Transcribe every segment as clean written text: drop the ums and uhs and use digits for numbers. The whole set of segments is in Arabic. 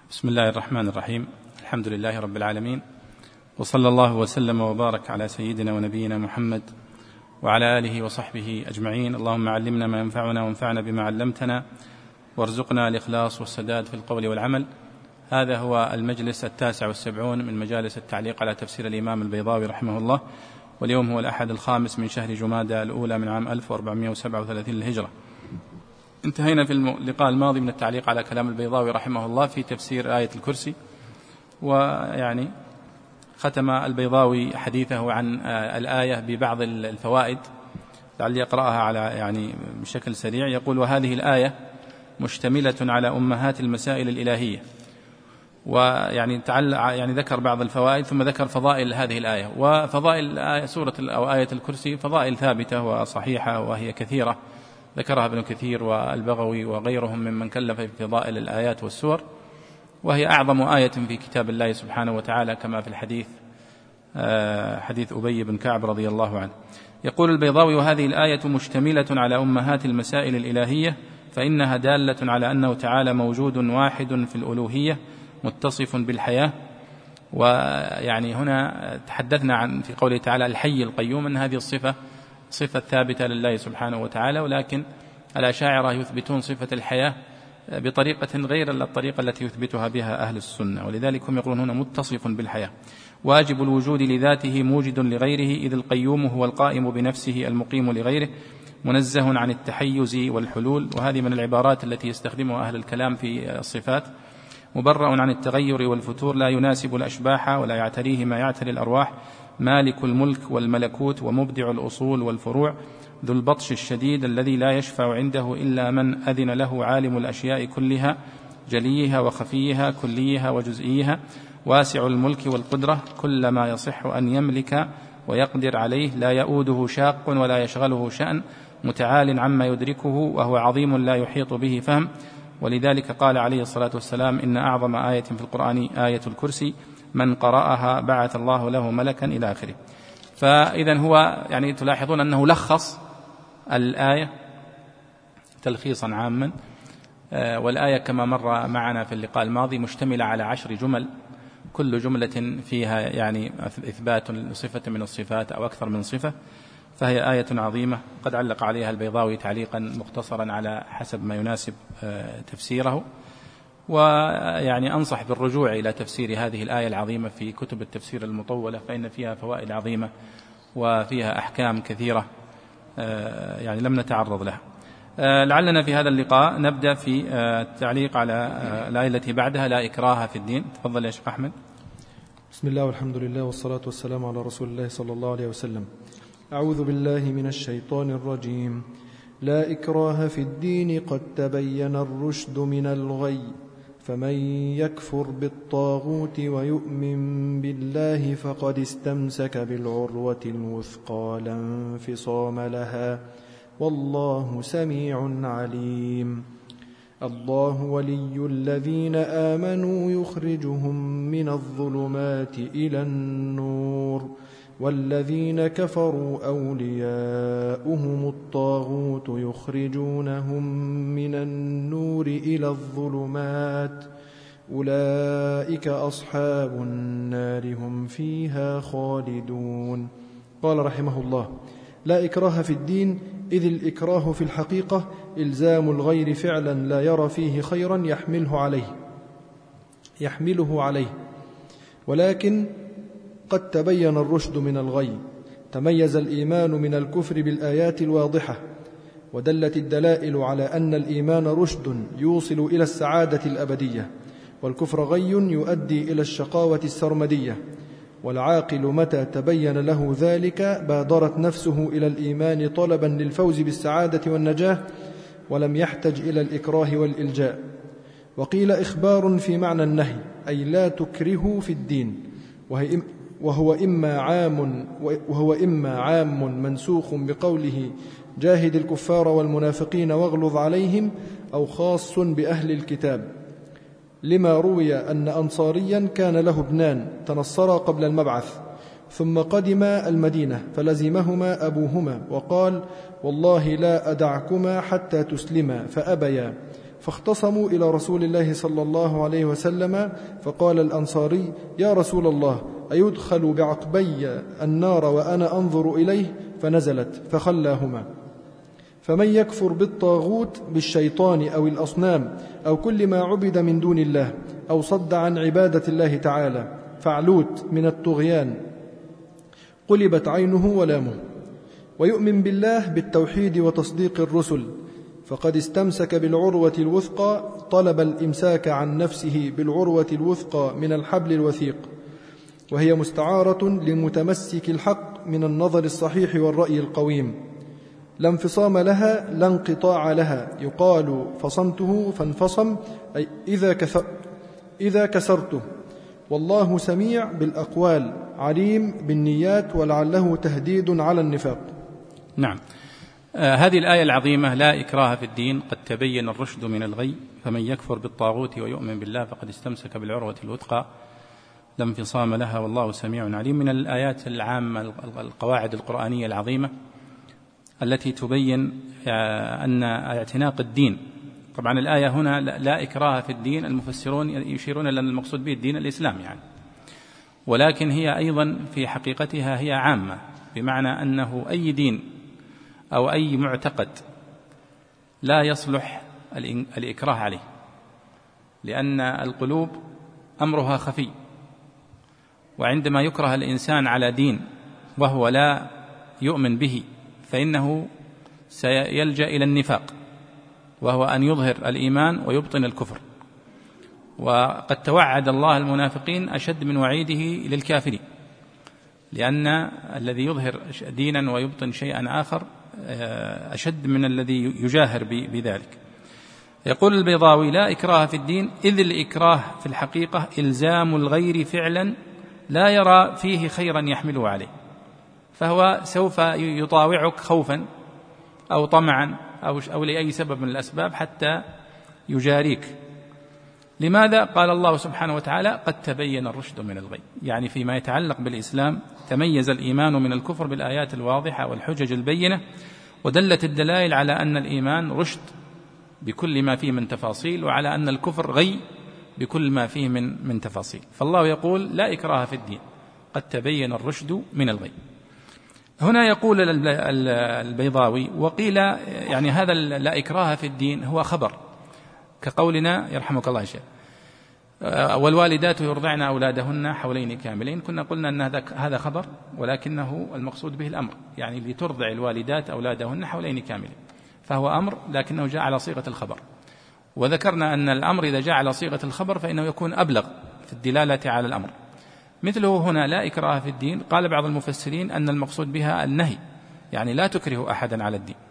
بسم الله الرحمن الرحيم. الحمد لله رب العالمين، وصلى الله وسلم وبارك على سيدنا ونبينا محمد وعلى آله وصحبه أجمعين. اللهم علمنا ما ينفعنا وانفعنا بما علمتنا، وارزقنا الإخلاص والسداد في القول والعمل. هذا هو المجلس 79 من مجالس التعليق على تفسير الإمام البيضاوي رحمه الله، واليوم هو الأحد الخامس من شهر جمادى الأولى من عام 1437 للهجرة. انتهينا في اللقاء الماضي من التعليق على كلام البيضاوي رحمه الله في تفسير آية الكرسي، ويعني ختم البيضاوي حديثه عن الآية ببعض الفوائد لعلي أقرأها على بشكل سريع. يقول: وهذه الآية مشتملة على أمهات المسائل الإلهية، ذكر بعض الفوائد ثم ذكر فضائل هذه الآية. وفضائل سورة أو آية الكرسي فضائل ثابتة وصحيحة وهي كثيرة، ذكرها ابن كثير والبغوي وغيرهم ممن كلف في فضائل الآيات والسور، وهي أعظم آية في كتاب الله سبحانه وتعالى كما في الحديث حديث أبي بن كعب رضي الله عنه. يقول البيضاوي: وهذه الآية مشتملة على أمهات المسائل الإلهية، فإنها دالة على أنه تعالى موجود واحد في الألوهية متصف بالحياة. هنا تحدثنا عن في قوله تعالى الحي القيوم أن هذه الصفة صفة ثابتة لله سبحانه وتعالى، ولكن الأشاعرة يثبتون صفة الحياة بطريقة غير الطريقة التي يثبتها بها أهل السنة، ولذلك هم يقولون هنا متصف بالحياة. واجب الوجود لذاته موجد لغيره، إذ القيوم هو القائم بنفسه المقيم لغيره، منزه عن التحيز والحلول. وهذه من العبارات التي يستخدمها أهل الكلام في الصفات. مبرأ عن التغير والفتور، لا يناسب الأشباح ولا يعتريه ما يعتري الأرواح، مالك الملك والملكوت ومبدع الأصول والفروع، ذو البطش الشديد الذي لا يشفع عنده إلا من أذن له، عالم الأشياء كلها جليها وخفيها كليها وجزئيها، واسع الملك والقدرة، كل ما يصح أن يملك ويقدر عليه، لا يؤوده شاق ولا يشغله شأن، متعال عما يدركه، وهو عظيم لا يحيط به فهم. ولذلك قال عليه الصلاة والسلام: إن أعظم آية في القرآن آية الكرسي، من قرأها بعث الله له ملكا، إلى آخره. فإذا هو تلاحظون أنه لخص الآية تلخيصا عاما، والآية كما مر معنا في اللقاء الماضي مشتملة على 10 جمل، كل جملة فيها إثبات لصفة من الصفات أو أكثر من صفة، فهي آية عظيمة. قد علق عليها البيضاوي تعليقا مختصرا على حسب ما يناسب تفسيره، أنصح بالرجوع إلى تفسير هذه الآية العظيمة في كتب التفسير المطولة، فإن فيها فوائد عظيمة وفيها أحكام كثيرة لم نتعرض لها. لعلنا في هذا اللقاء نبدأ في التعليق على الآية التي بعدها: لا إكراه في الدين. تفضل يا شيخ أحمد. بسم الله والحمد لله والصلاة والسلام على رسول الله صلى الله عليه وسلم. أعوذ بالله من الشيطان الرجيم. لا إكراه في الدين، قد تبين الرشد من الغي، فمن يكفر بالطاغوت ويؤمن بالله فقد استمسك بالعروة الوثقى لا انفصام لها، والله سميع عليم. الله ولي الذين آمنوا يخرجهم من الظلمات إلى النور، والذين كفروا أولياؤهم الطاغوت يخرجونهم من النور إلى الظلمات، أولئك أصحاب النار هم فيها خالدون. قال رحمه الله: لا إكراه في الدين، إذ الإكراه في الحقيقة إلزام الغير فعلا لا يرى فيه خيرا يحمله عليه، ولكن قد تبين الرشد من الغي. تميز الإيمان من الكفر بالآيات الواضحة، ودلت الدلائل على أن الإيمان رشد يوصل إلى السعادة الأبدية، والكفر غي يؤدي إلى الشقاوة السرمدية. والعاقل متى تبين له ذلك بادرت نفسه إلى الإيمان طلبا للفوز بالسعادة والنجاة، ولم يحتج إلى الإكراه والإلجاء. وقيل إخبار في معنى النهي، أي لا تكرهوا في الدين، وهو إما عام منسوخ بقوله جاهد الكفار والمنافقين واغلظ عليهم، أو خاص بأهل الكتاب، لما روي أن أنصاريا كان له ابنان تنصرا قبل المبعث، ثم قدم المدينة فلزمهما أبوهما وقال: والله لا أدعكما حتى تسلما، فأبيا، فاختصموا إلى رسول الله صلى الله عليه وسلم، فقال الأنصاري: يا رسول الله، أيدخل بعقبي النار وأنا أنظر إليه؟ فنزلت فخلاهما. فمن يكفر بالطاغوت بالشيطان أو الأصنام أو كل ما عبد من دون الله أو صد عن عبادة الله تعالى فعلوت من الطغيان قلبت عينه ولامه، ويؤمن بالله بالتوحيد وتصديق الرسل، فقد استمسك بالعروة الوثقى، طلب الإمساك عن نفسه بالعروة الوثقى من الحبل الوثيق، وهي مستعارة لمتمسك الحق من النظر الصحيح والرأي القويم، لا انفصام لها لا انقطاع لها، يقال فصمته فانفصم، أي إذا كسرته. والله سميع بالأقوال عليم بالنيات، ولعله تهديد على النفاق. نعم. هذه الآية العظيمة: لا إكراه في الدين قد تبين الرشد من الغي فمن يكفر بالطاغوت ويؤمن بالله فقد استمسك بالعروة الوثقى لا انفصام لها والله سميع عليم، من الآيات العامة القواعد القرآنية العظيمة التي تبين أن اعتناق الدين. طبعا الآية هنا لا إكراه في الدين، المفسرون يشيرون إلى أن المقصود به الدين الإسلام يعني، ولكن هي أيضا في حقيقتها هي عامة، بمعنى أنه أي دين أو أي معتقد لا يصلح الإكراه عليه، لأن القلوب أمرها خفي، وعندما يكره الإنسان على دين وهو لا يؤمن به فإنه سيلجأ إلى النفاق، وهو أن يظهر الإيمان ويبطن الكفر. وقد توعد الله المنافقين أشد من وعيده للكافرين، لأن الذي يظهر دينا ويبطن شيئا آخر أشد من الذي يجاهر بذلك. يقول البيضاوي: لا إكراه في الدين، إذ الإكراه في الحقيقة إلزام الغير فعلا لا يرى فيه خيرا يحمله عليه، فهو سوف يطاوعك خوفا أو طمعا أو لأي سبب من الأسباب حتى يجاريك. لماذا؟ قال الله سبحانه وتعالى: قد تبين الرشد من الغي، يعني فيما يتعلق بالإسلام تميز الإيمان من الكفر بالآيات الواضحة والحجج البينة، ودلت الدلائل على أن الإيمان رشد بكل ما فيه من تفاصيل، وعلى أن الكفر غي بكل ما فيه من تفاصيل. فالله يقول: لا إكراه في الدين قد تبين الرشد من الغي. هنا يقول البيضاوي: وقيل يعني هذا لا إكراه في الدين هو خبر، كقولنا يرحمك الله شيء والوالدات يرضعن أولادهن حولين كاملين. كنا قلنا أن هذا خبر، ولكنه المقصود به الأمر، يعني لترضع الوالدات أولادهن حولين كاملين، فهو أمر لكنه جاء على صيغة الخبر. وذكرنا أن الأمر إذا جاء على صيغة الخبر فإنه يكون أبلغ في الدلالة على الأمر. مثله هنا: لا إكراه في الدين، قال بعض المفسرين أن المقصود بها النهي، يعني لا تكره أحدا على الدين.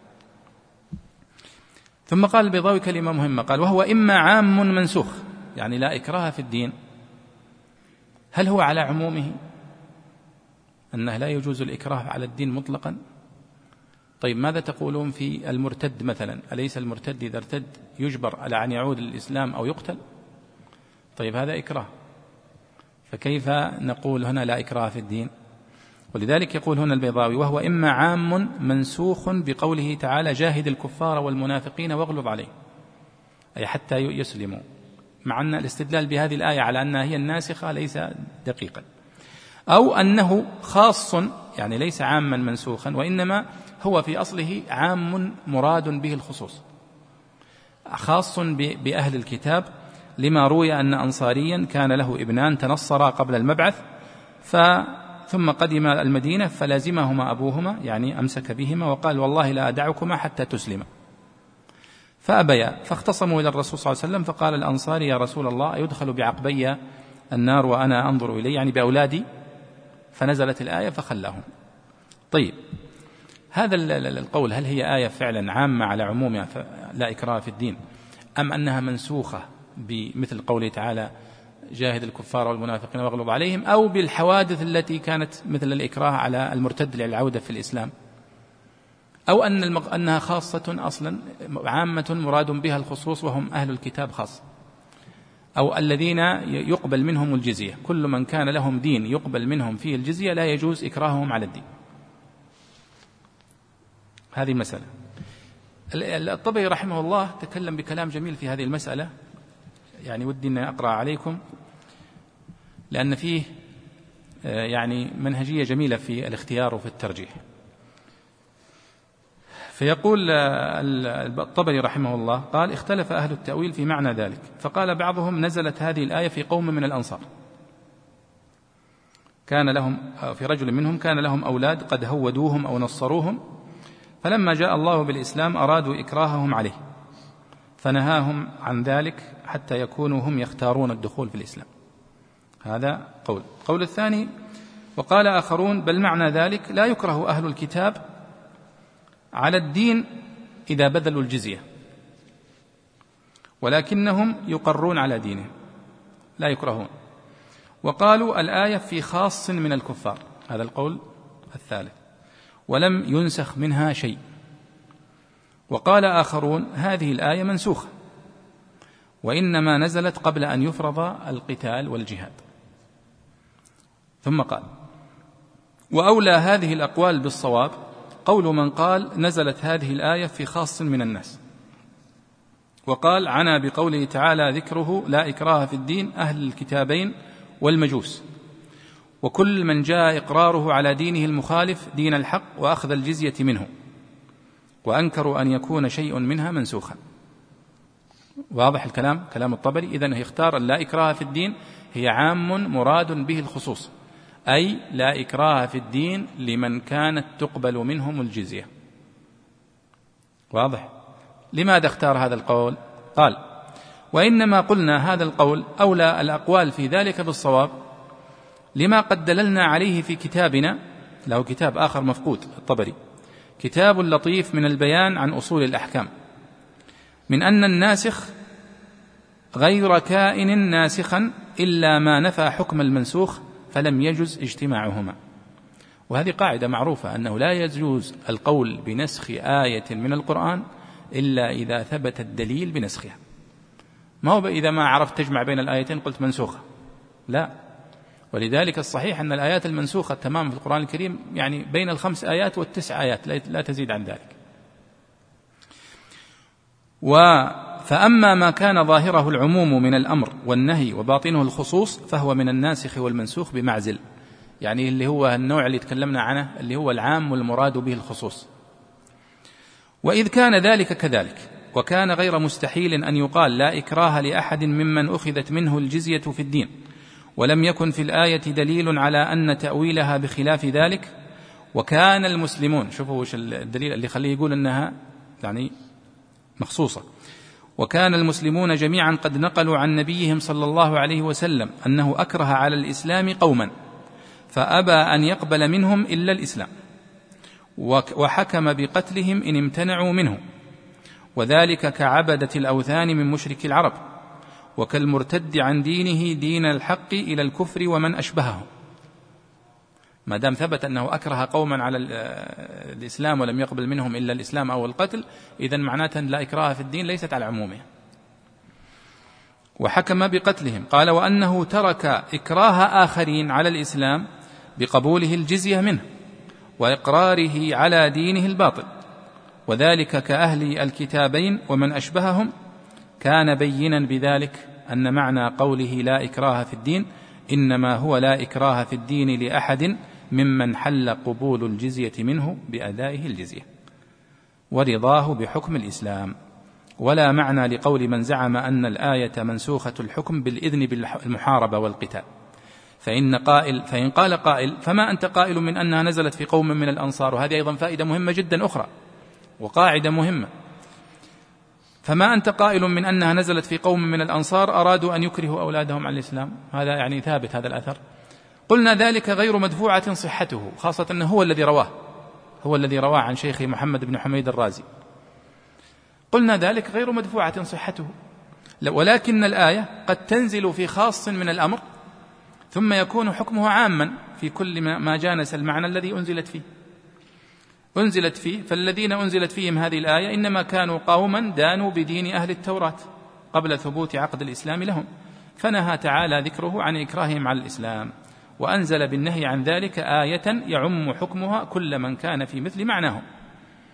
ثم قال البيضاوي كلمة مهمة، قال: وهو إما عام منسوخ، يعني لا إكراه في الدين هل هو على عمومه أنه لا يجوز الإكراه على الدين مطلقا؟ طيب ماذا تقولون في المرتد مثلا؟ أليس المرتد إذا ارتد يجبر على أن يعود للإسلام أو يقتل؟ طيب هذا إكراه، فكيف نقول هنا لا إكراه في الدين؟ ولذلك يقول هنا البيضاوي: وهو إما عام منسوخ بقوله تعالى: جاهد الكفار والمنافقين واغلظ عليهم، أي حتى يسلموا، مع أن الاستدلال بهذه الآية على أنها هي الناسخة ليس دقيقا. أو أنه خاص، يعني ليس عاما منسوخا، وإنما هو في أصله عام مراد به الخصوص، خاص بأهل الكتاب، لما روي أن أنصاريا كان له ابنان تنصرا قبل المبعث ثم قدم المدينة فلازمهما أبوهما، يعني أمسك بهما وقال: والله لا أدعكما حتى تسلما، فأبيا، فاختصموا إلى الرسول صلى الله عليه وسلم، فقال الأنصاري: يا رسول الله، يدخل بعقبي النار وأنا أنظر إليه، يعني بأولادي، فنزلت الآية فخلاهم. طيب هذا القول هل هي آية فعلا عامة على عمومها لا إكراه في الدين، أم أنها منسوخة بمثل قوله تعالى: جاهد الكفار والمنافقين واغلظ عليهم، أو بالحوادث التي كانت مثل الإكراه على المرتد للعودة في الإسلام، أو أنها خاصة أصلا عامة مراد بها الخصوص وهم أهل الكتاب خاص، أو الذين يقبل منهم الجزية، كل من كان لهم دين يقبل منهم فيه الجزية لا يجوز إكراههم على الدين. هذه مسألة. الطبري رحمه الله تكلم بكلام جميل في هذه المسألة، يعني ودي أن أقرأ عليكم لأن فيه يعني منهجية جميلة في الاختيار وفي الترجيح. فيقول الطبري رحمه الله قال: اختلف أهل التأويل في معنى ذلك، فقال بعضهم: نزلت هذه الآية في قوم من الأنصار كان لهم في رجل منهم كان لهم أولاد قد هودوهم أو نصروهم، فلما جاء الله بالإسلام أرادوا إكراههم عليه فنهاهم عن ذلك حتى يكونوا هم يختارون الدخول في الإسلام. هذا قول الثاني: وقال آخرون: بل معنى ذلك لا يكره أهل الكتاب على الدين إذا بذلوا الجزية، ولكنهم يقرون على دينهم لا يكرهون. وقالوا الآية في خاص من الكفار، هذا القول الثالث، ولم ينسخ منها شيء. وقال آخرون: هذه الآية منسوخة وإنما نزلت قبل أن يفرض القتال والجهاد. ثم قال: وأولى هذه الأقوال بالصواب قول من قال نزلت هذه الآية في خاص من الناس، وقال عنا بقوله تعالى ذكره لا إكراه في الدين أهل الكتابين والمجوس، وكل من جاء إقراره على دينه المخالف دين الحق وأخذ الجزية منه، وأنكروا أن يكون شيء منها منسوخا. واضح الكلام، كلام الطبري. إذن يختار لا إكراه في الدين هي عام مراد به الخصوص، أي لا إكراه في الدين لمن كانت تقبل منهم الجزية. واضح؟ لماذا اختار هذا القول؟ قال: وإنما قلنا هذا القول أولى الأقوال في ذلك بالصواب لما قد دللنا عليه في كتابنا، له كتاب آخر مفقود الطبري، كتاب لطيف من البيان عن أصول الأحكام، من أن الناسخ غير كائن ناسخا إلا ما نفى حكم المنسوخ فلم يجز اجتماعهما. وهذه قاعدة معروفة أنه لا يجوز القول بنسخ آية من القرآن إلا إذا ثبت الدليل بنسخها. ما هو إذا ما عرفت تجمع بين الآيتين قلت منسوخة، لا. ولذلك الصحيح أن الآيات المنسوخة تماما في القرآن الكريم يعني بين 5 آيات و9 آيات لا تزيد عن ذلك. فأما ما كان ظاهره العموم من الأمر والنهي وباطنه الخصوص فهو من الناسخ والمنسوخ بمعزل، يعني اللي هو النوع اللي تكلمنا عنه اللي هو العام والمراد به الخصوص. وإذ كان ذلك كذلك وكان غير مستحيل أن يقال لا إكراه لأحد ممن أخذت منه الجزية في الدين، ولم يكن في الآية دليل على أن تأويلها بخلاف ذلك، وكان المسلمون، شوفوا وش الدليل اللي يخليه يقول أنها يعني مخصوصة، وكان المسلمون جميعا قد نقلوا عن نبيهم صلى الله عليه وسلم أنه أكره على الإسلام قوما فأبى أن يقبل منهم إلا الإسلام، وحكم بقتلهم إن امتنعوا منه، وذلك كعبدة الأوثان من مشرك العرب، وكالمرتد عن دينه دين الحق إلى الكفر ومن أشبهه. ما دام ثبت أنه أكره قوما على الإسلام ولم يقبل منهم إلا الإسلام أو القتل، إذن معناته لا إكراه في الدين ليست على عمومه. وحكم بقتلهم. قال: وأنه ترك إكراه آخرين على الإسلام بقبوله الجزية منه وإقراره على دينه الباطل، وذلك كأهل الكتابين ومن أشبههم، كان بينا بذلك أن معنى قوله لا إكراه في الدين إنما هو لا إكراه في الدين لأحد ممن حل قبول الجزية منه بأدائه الجزية ورضاه بحكم الإسلام، ولا معنى لقول من زعم أن الآية منسوخة الحكم بالإذن بالمحاربة والقتال. فإن قال قائل: فما أنت قائل من أنها نزلت في قوم من الأنصار؟ وهذه أيضا فائدة مهمة جدا أخرى وقاعدة مهمة. فما أنت قائل من أنها نزلت في قوم من الأنصار أرادوا أن يكرهوا أولادهم على الإسلام، هذا يعني ثابت هذا الأثر. قلنا ذلك غير مدفوعة صحته، خاصة أنه هو الذي رواه عن شيخه محمد بن حميد الرازي. قلنا ذلك غير مدفوعة صحته، ولكن الآية قد تنزل في خاص من الأمر ثم يكون حكمه عاما في كل ما جانس المعنى الذي أنزلت فيه. فالذين أنزلت فيهم هذه الآية إنما كانوا قوما دانوا بدين أهل التوراة قبل ثبوت عقد الإسلام لهم، فنهى تعالى ذكره عن إكراههم على الإسلام، وأنزل بالنهي عن ذلك آية يعم حكمها كل من كان في مثل معناه.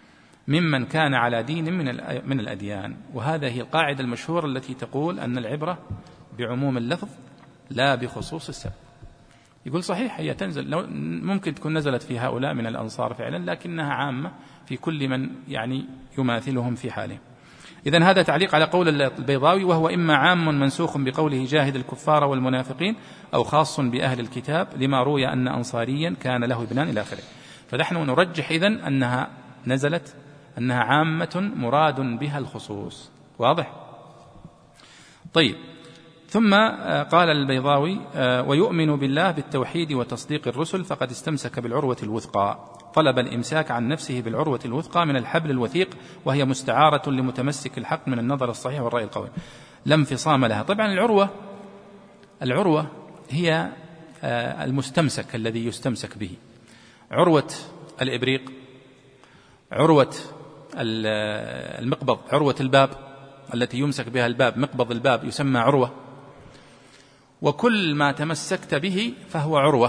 ممن كان على دين من الأديان. وهذا هي القاعدة المشهورة التي تقول أن العبرة بعموم اللفظ لا بخصوص السبب. يقول صحيح هي تنزل، ممكن تكون نزلت في هؤلاء من الأنصار فعلا، لكنها عامة في كل من يعني يماثلهم في حالهم. إذن هذا تعليق على قول البيضاوي: وهو إما عام منسوخ بقوله جاهد الكفار والمنافقين، أو خاص بأهل الكتاب، لما روي أن أنصاريا كان له ابنان إلى آخره. فنحن نرجح إذن أنها نزلت، أنها عامة مراد بها الخصوص. واضح؟ طيب، ثم قال البيضاوي: ويؤمن بالله بالتوحيد وتصديق الرسل فقد استمسك بالعروة الوثقى، طلب الإمساك عن نفسه بالعروة الوثقى من الحبل الوثيق، وهي مستعارة لمتمسك الحق من النظر الصحيح والرأي القوي، لا انفصام لها. طبعا العروة هي المستمسك الذي يستمسك به. عروة الإبريق، عروة المقبض، عروة الباب التي يمسك بها الباب، مقبض الباب يسمى عروة. وكل ما تمسكت به فهو عروة،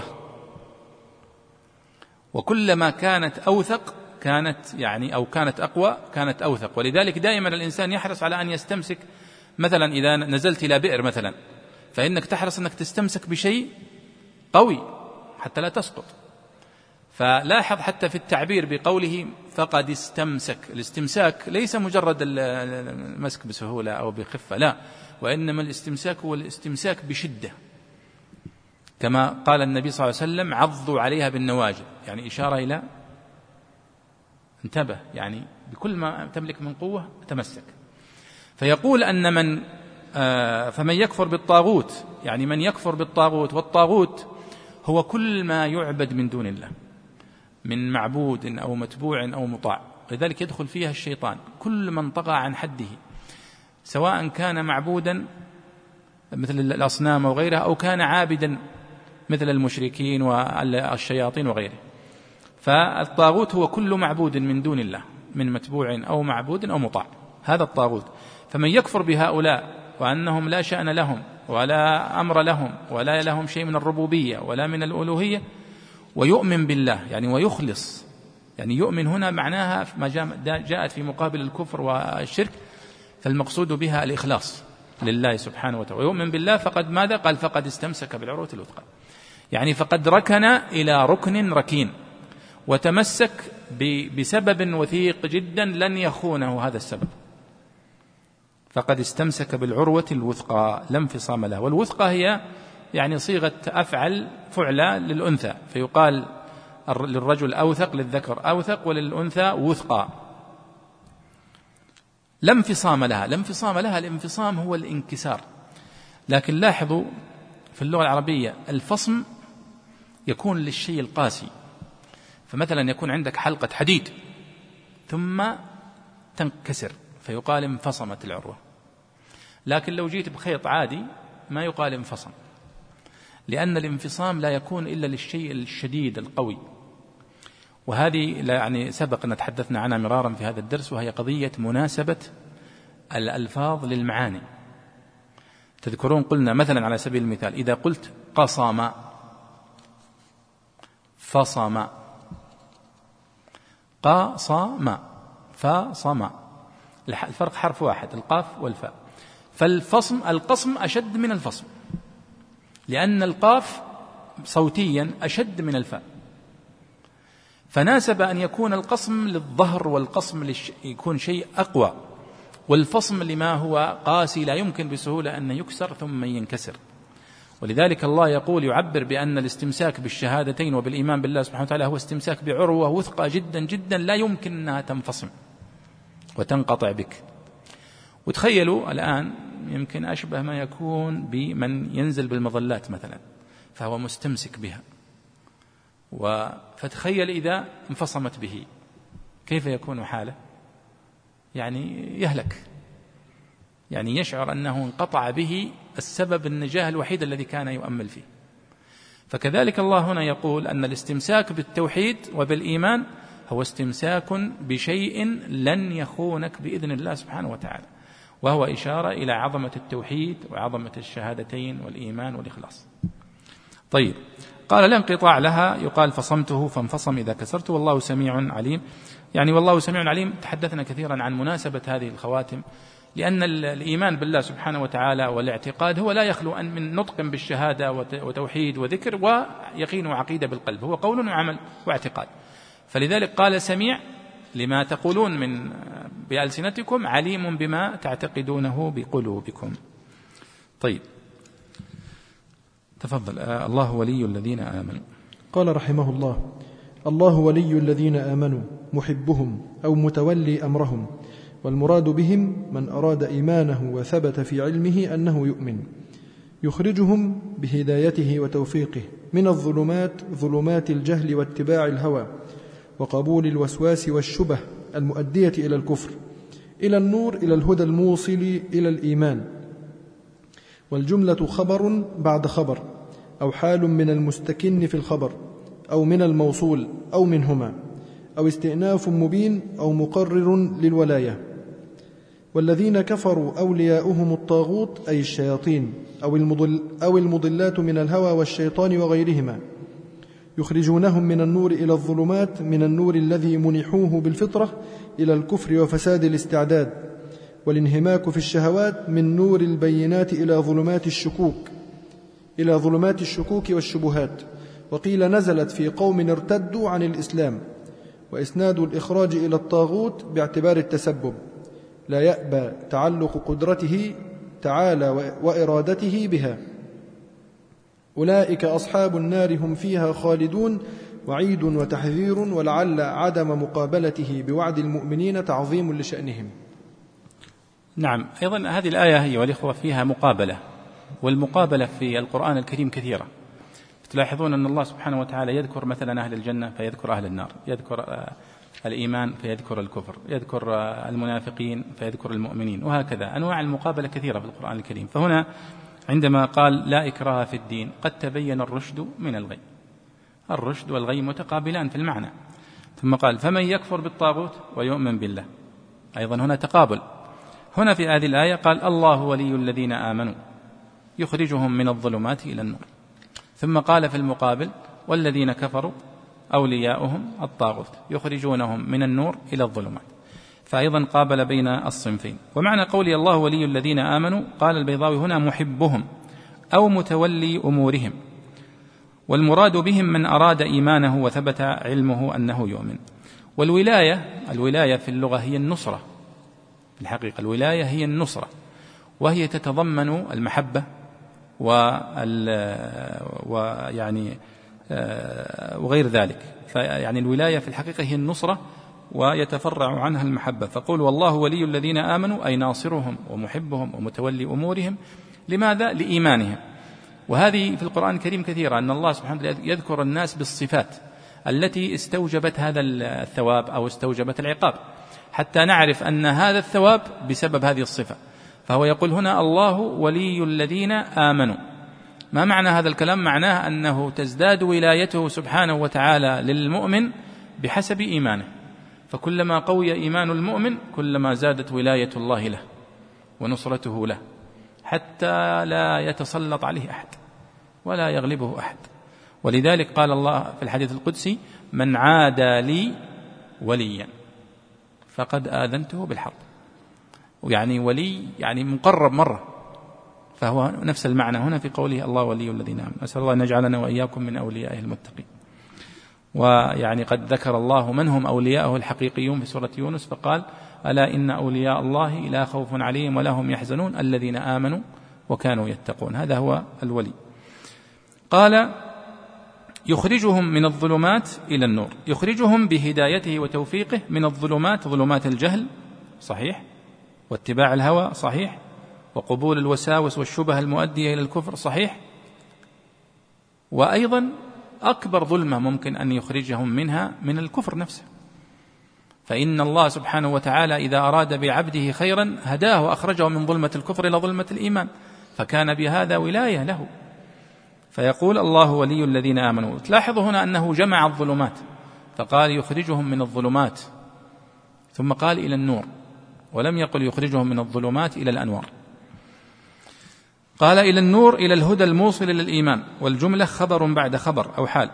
وكلما كانت أوثق كانت أو كانت أقوى كانت أوثق. ولذلك دائما الإنسان يحرص على أن يستمسك، مثلا إذا نزلت إلى بئر مثلا، فإنك تحرص أنك تستمسك بشيء قوي حتى لا تسقط. فلاحظ حتى في التعبير بقوله فقد استمسك، الاستمساك ليس مجرد المسك بسهولة أو بخفة، لا، وإنما الاستمساك هو الاستمساك بشدة، كما قال النبي صلى الله عليه وسلم: عضوا عليها بالنواجذ، يعني إشارة إلى انتبه، يعني بكل ما تملك من قوة تمسك. فيقول أن فمن يكفر بالطاغوت، يعني من يكفر بالطاغوت، والطاغوت هو كل ما يعبد من دون الله من معبود أو متبوع أو مطاع، لذلك يدخل فيها الشيطان، كل من طغى عن حده، سواء كان معبودا مثل الأصنام وغيرها، أو كان عابدا مثل المشركين والشياطين وغيره. فالطاغوت هو كل معبود من دون الله من متبوع أو معبود أو مطاع، هذا الطاغوت. فمن يكفر بهؤلاء وأنهم لا شأن لهم ولا أمر لهم ولا لهم شيء من الربوبية ولا من الألوهية، ويؤمن بالله يعني ويخلص، يعني يؤمن هنا معناها ما جاءت في مقابل الكفر والشرك، فالمقصود بها الإخلاص لله سبحانه وتعالى. ويؤمن بالله فقد ماذا؟ قال فقد استمسك بالعروة الوثقى، يعني فقد ركن إلى ركن ركين وتمسك بسبب وثيق جدا لن يخونه هذا السبب. فقد استمسك بالعروة الوثقى لا انفصام لها. والوثقى هي يعني صيغة أفعل فعلى للأنثى، فيقال للرجل أوثق، للذكر أوثق، وللأنثى وثقى. لا انفصام لها، لا انفصام لها، الانفصام هو الانكسار. لكن لاحظوا في اللغة العربية الفصم يكون للشيء القاسي، فمثلا يكون عندك حلقة حديد ثم تنكسر فيقال انفصمت العروة. لكن لو جيت بخيط عادي ما يقال انفصم، لأن الانفصام لا يكون إلا للشيء الشديد القوي. وهذه يعني سبق أن تحدثنا عنها مرارا في هذا الدرس، وهي قضية مناسبة الألفاظ للمعاني. تذكرون قلنا مثلا على سبيل المثال إذا قلت قصم، فصم، قصم، فصم، الفرق حرف واحد، القاف والفاء. القصم أشد من الفصم، لأن القاف صوتيا أشد من الفاء، فناسب أن يكون القصم للظهر والقصم يكون شيء أقوى، والفصم لما هو قاسي لا يمكن بسهولة أن يكسر ثم ينكسر. ولذلك الله يقول يعبر بأن الاستمساك بالشهادتين وبالإيمان بالله سبحانه وتعالى هو استمساك بعروة وثقة جدا جدا لا يمكن أنها تنفصم وتنقطع بك. وتخيلوا الآن يمكن أشبه ما يكون بمن ينزل بالمظلات مثلا فهو مستمسك بها، فتخيل إذا انفصمت به كيف يكون حاله؟ يعني يهلك، يعني يشعر أنه انقطع به السبب النجاة الوحيد الذي كان يؤمل فيه. فكذلك الله هنا يقول أن الاستمساك بالتوحيد وبالإيمان هو استمساك بشيء لن يخونك بإذن الله سبحانه وتعالى، وهو إشارة إلى عظمة التوحيد وعظمة الشهادتين والإيمان والإخلاص. طيب، قال لا انقطاع لها يقال فصمته فانفصم إذا كسرت، والله سميع عليم. يعني والله سميع عليم تحدثنا كثيرا عن مناسبة هذه الخواتم، لأن الإيمان بالله سبحانه وتعالى والاعتقاد هو لا يخلو أن من نطق بالشهادة وتوحيد وذكر ويقين وعقيدة بالقلب، هو قول وعمل واعتقاد. فلذلك قال سميع لما تقولون من بألسنتكم، عليم بما تعتقدونه بقلوبكم. طيب تفضل. الله ولي الذين آمنوا. قال رحمه الله: الله ولي الذين آمنوا محبهم أو متولي أمرهم، والمراد بهم من أراد إيمانه وثبت في علمه أنه يؤمن، يخرجهم بهدايته وتوفيقه من الظلمات، ظلمات الجهل واتباع الهوى وقبول الوسواس والشبه المؤدية إلى الكفر، إلى النور، إلى الهدى الموصل إلى الإيمان. والجملة خبر بعد خبر، أو حال من المستكن في الخبر، أو من الموصول، أو منهما، أو استئناف مبين، أو مقرر للولاية. والذين كفروا أولياؤهم الطاغوت أي الشياطين أو المضلات من الهوى والشيطان وغيرهما، يخرجونهم من النور إلى الظلمات، من النور الذي منحوه بالفطرة إلى الكفر وفساد الاستعداد والانهماك في الشهوات، من نور البينات إلى ظلمات الشكوك والشبهات. وقيل نزلت في قوم ارتدوا عن الإسلام، وإسناد الإخراج إلى الطاغوت باعتبار التسبب، لا يأبى تعلق قدرته تعالى وإرادته بها. أولئك أصحاب النار هم فيها خالدون، وعيد وتحذير، ولعل عدم مقابلته بوعد المؤمنين تعظيم لشأنهم. نعم، أيضا هذه الآية هي والإخوة فيها مقابلة، والمقابلة في القرآن الكريم كثيرة. تلاحظون أن الله سبحانه وتعالى يذكر مثلا أهل الجنة فيذكر أهل النار، يذكر الإيمان فيذكر الكفر، يذكر المنافقين فيذكر المؤمنين، وهكذا أنواع المقابلة كثيرة في القرآن الكريم. فهنا عندما قال لا إكراه في الدين قد تبين الرشد من الغي، الرشد والغي متقابلان في المعنى. ثم قال فمن يكفر بالطاغوت ويؤمن بالله، أيضا هنا تقابل. هنا في هذه الآية قال الله ولي الذين آمنوا يخرجهم من الظلمات إلى النور، ثم قال في المقابل والذين كفروا أولياؤهم الطاغوت يخرجونهم من النور إلى الظلمات، فأيضا قابل بين الصنفين. ومعنى قولي الله ولي الذين آمنوا قال البيضاوي هنا محبهم أو متولي أمورهم، والمراد بهم من أراد إيمانه وثبت علمه أنه يؤمن. والولاية في اللغة هي النصرة، في الحقيقة الولاية هي النصرة، وهي تتضمن المحبة ويعني وغير ذلك. فيعني الولاية في الحقيقة هي النصرة ويتفرع عنها المحبة. فقول والله ولي الذين آمنوا أي ناصرهم ومحبهم ومتولي أمورهم. لماذا؟ لإيمانهم. وهذه في القرآن الكريم كثيرة، أن الله سبحانه وتعالى يذكر الناس بالصفات التي استوجبت هذا الثواب أو استوجبت العقاب، حتى نعرف أن هذا الثواب بسبب هذه الصفة. فهو يقول هنا الله ولي الذين آمنوا. ما معنى هذا الكلام؟ معناه أنه تزداد ولايته سبحانه وتعالى للمؤمن بحسب إيمانه، فكلما قوي إيمان المؤمن كلما زادت ولاية الله له ونصرته له، حتى لا يتسلط عليه أحد ولا يغلبه أحد. ولذلك قال الله في الحديث القدسي من عادى لي وليا فقد آذنته بالحرب، ويعني ولي يعني مقرب مرة، فهو نفس المعنى هنا في قوله الله ولي الذين آمنوا. أسأل الله أن يجعلنا وإياكم من أوليائه المتقين. ويعني قد ذكر الله من هم أولياءه الحقيقيون في سورة يونس فقال ألا إن أولياء الله لا خوف عليهم ولا هم يحزنون الذين آمنوا وكانوا يتقون. هذا هو الولي. قال يخرجهم من الظلمات إلى النور، يخرجهم بهدايته وتوفيقه من الظلمات، ظلمات الجهل صحيح، واتباع الهوى صحيح، وقبول الوساوس والشبه المؤدية إلى الكفر صحيح، وأيضا أكبر ظلمة ممكن أن يخرجهم منها من الكفر نفسه. فإن الله سبحانه وتعالى إذا أراد بعبده خيرا هداه وأخرجه من ظلمة الكفر إلى ظلمة الإيمان، فكان بهذا ولاية له. فيقول الله ولي الذين آمنوا. تلاحظوا هنا أنه جمع الظلمات، فقال يخرجهم من الظلمات ثم قال إلى النور، ولم يقل يخرجهم من الظلمات إلى الأنوار. قال إلى النور إلى الهدى الموصل إلى الإيمان، والجملة خبر بعد خبر أو حال.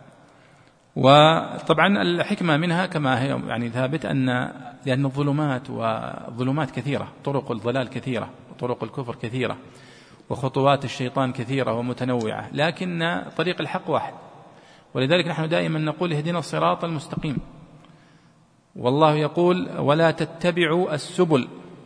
وطبعا الحكمة منها كما هي يعني ثابت لأن الظلمات كثيرة، طرق الضلال كثيرة وطرق الكفر كثيرة وخطوات الشيطان كثيرة ومتنوعة، لكن طريق الحق واحد. ولذلك نحن دائما نقول اهدنا الصراط المستقيم، والله يقول ولا تتبعوا السبل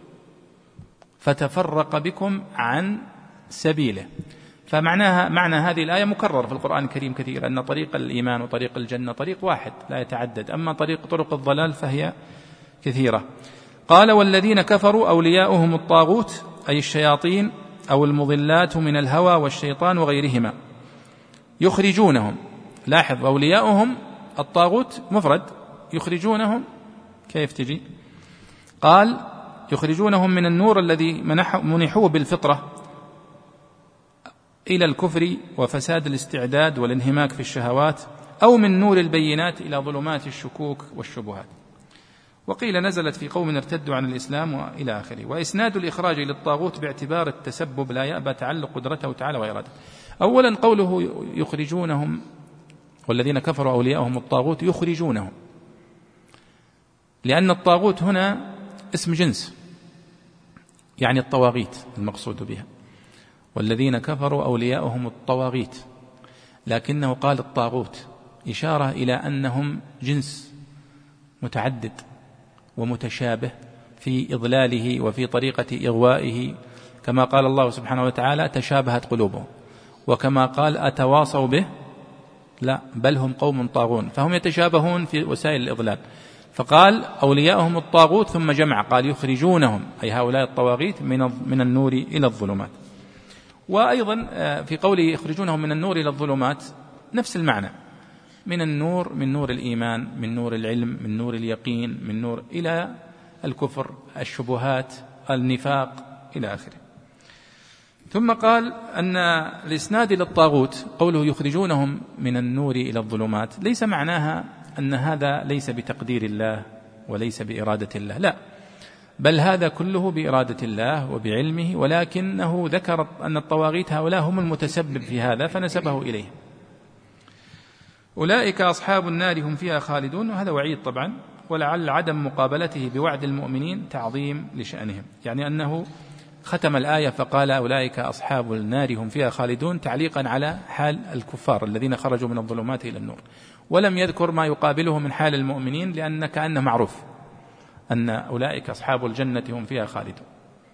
فتفرق بكم عن سبيله. معنى هذه الآية مكرر في القرآن الكريم كثيرا، أن طريق الإيمان وطريق الجنة طريق واحد لا يتعدد، أما طرق الضلال فهي كثيرة. قال والذين كفروا أولياؤهم الطاغوت أي الشياطين أو المضلات من الهوى والشيطان وغيرهما يخرجونهم. لاحظ أولياؤهم الطاغوت مفرد، يخرجونهم كيف تجي؟ قال يخرجونهم من النور الذي منحوه بالفطرة إلى الكفر وفساد الاستعداد والانهماك في الشهوات، أو من نور البينات إلى ظلمات الشكوك والشبهات. وقيل نزلت في قوم ارتدوا عن الإسلام وإلى آخره. وإسناد الإخراج للطاغوت باعتبار التسبب لا يأبى تعلق قدرته تعالى وإرادته. أولا قوله يخرجونهم والذين كفروا أولياءهم الطاغوت يخرجونهم، لأن الطاغوت هنا اسم جنس، يعني الطواغيت المقصود بها، والذين كفروا أولياءهم الطواغيت، لكنه قال الطاغوت إشارة إلى أنهم جنس متعدد ومتشابه في إضلاله وفي طريقة إغوائه، كما قال الله سبحانه وتعالى تشابهت قلوبهم، وكما قال أتواصوا به لا بل هم قوم طاغون، فهم يتشابهون في وسائل الإضلال. فقال أولياءهم الطاغوت ثم جمع قال يخرجونهم أي هؤلاء الطواغيت من النور إلى الظلمات. وأيضا في قوله يخرجونهم من النور إلى الظلمات نفس المعنى، من النور من نور الإيمان، من نور العلم، من نور اليقين، من نور إلى الكفر، الشبهات، النفاق إلى آخره. ثم قال أن الإسناد إلى الطاغوت قوله يخرجونهم من النور إلى الظلمات ليس معناها أن هذا ليس بتقدير الله وليس بإرادة الله، لا، بل هذا كله بإرادة الله وبعلمه، ولكنه ذكر أن الطواغيت هؤلاء هم المتسبب في هذا فنسبه إليه. أولئك أصحاب النار هم فيها خالدون، وهذا وعيد طبعا، ولعل عدم مقابلته بوعد المؤمنين تعظيم لشأنهم، يعني أنه ختم الآية فقال أولئك أصحاب النار هم فيها خالدون تعليقا على حال الكفار الذين خرجوا من الظلمات إلى النور، ولم يذكر ما يقابله من حال المؤمنين، لأن كأنه معروف أن أولئك أصحاب الجنة هم فيها خالدون.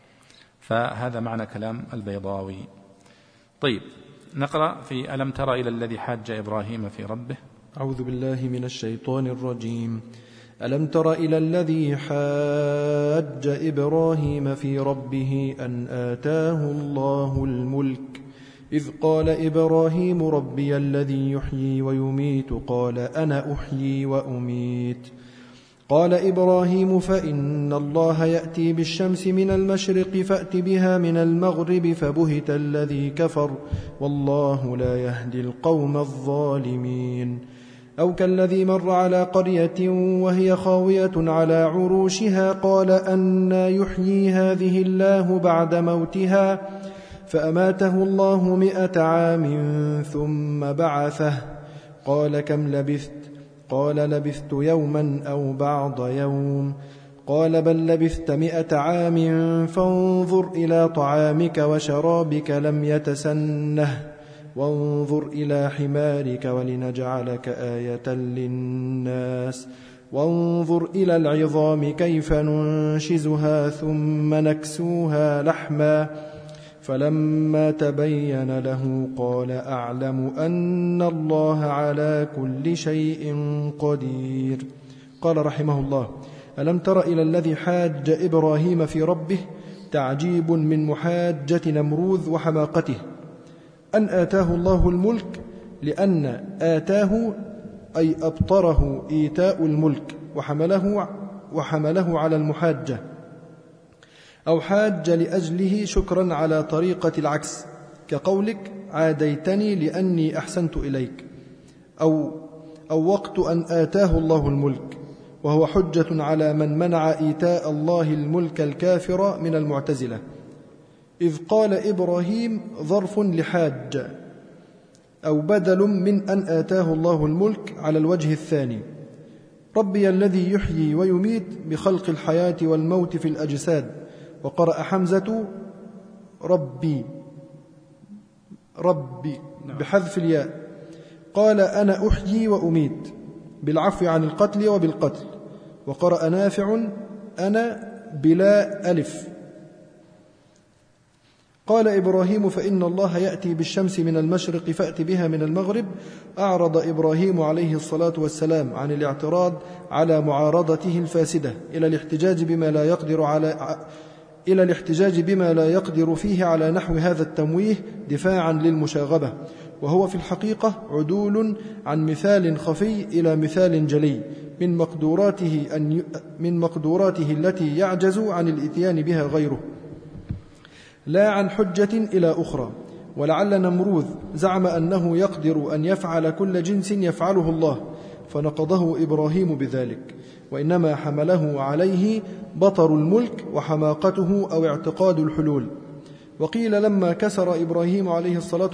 فهذا معنى كلام البيضاوي. طيب نقرأ في ألم تر إلى الذي حاج إبراهيم في ربه. أعوذ بالله من الشيطان الرجيم. ألم تر إلى الذي حاج إبراهيم في ربه أن آتاه الله الملك إذ قال إبراهيم ربي الذي يحيي ويميت قال أنا أحيي وأميت. قال إبراهيم فإن الله يأتي بالشمس من المشرق فأت بها من المغرب فبهت الذي كفر والله لا يهدي القوم الظالمين. أو كالذي مر على قرية وهي خاوية على عروشها قال أنى يحيي هذه الله بعد موتها فأماته الله 100 عام ثم بعثه قال كم لبثت؟ قال لبثت يوما أو بعض يوم. قال بل لبثت 100 عام فانظر إلى طعامك وشرابك لم يتسنه وانظر إلى حمارك ولنجعلك آية للناس وانظر إلى العظام كيف ننشزها ثم نكسوها لحما فلما تبين له قال أعلم أن الله على كل شيء قدير. قال رحمه الله ألم تر إلى الذي حاج إبراهيم في ربه تعجيب من محاجة نمروذ وحماقته أن آتاه الله الملك، لأن آتاه أي أبطره إيتاء الملك وحمله على المحاجة، أو حاج لأجله شكرا على طريقة العكس كقولك عاديتني لأني أحسنت إليك، أو وقت أن آتاه الله الملك، وهو حجة على من منع إيتاء الله الملك الكافر من المعتزلة. إذ قال إبراهيم ظرف لحاج أو بدل من أن آتاه الله الملك على الوجه الثاني. ربي الذي يحيي ويميت بخلق الحياة والموت في الأجساد. وقرأ حمزة ربي بحذف الياء. قال أنا أحيي وأميت بالعفو عن القتل وبالقتل. وقرأ نافع أنا بلا ألف. قال إبراهيم فإن الله يأتي بالشمس من المشرق فأت بها من المغرب. أعرض إبراهيم عليه الصلاة والسلام عن الاعتراض على معارضته الفاسدة إلى الاحتجاج بما لا يقدر فيه على نحو هذا التمويه دفاعا للمشاغبة، وهو في الحقيقة عدول عن مثال خفي إلى مثال جلي من مقدوراته التي يعجز عن الإتيان بها غيره، لا عن حجة إلى أخرى. ولعل نمروذ زعم أنه يقدر أن يفعل كل جنس يفعله الله، فنقضه إبراهيم بذلك، وإنما حمله عليه بطر الملك وحماقته أو اعتقاد الحلول. وقيل لما كسر إبراهيم عليه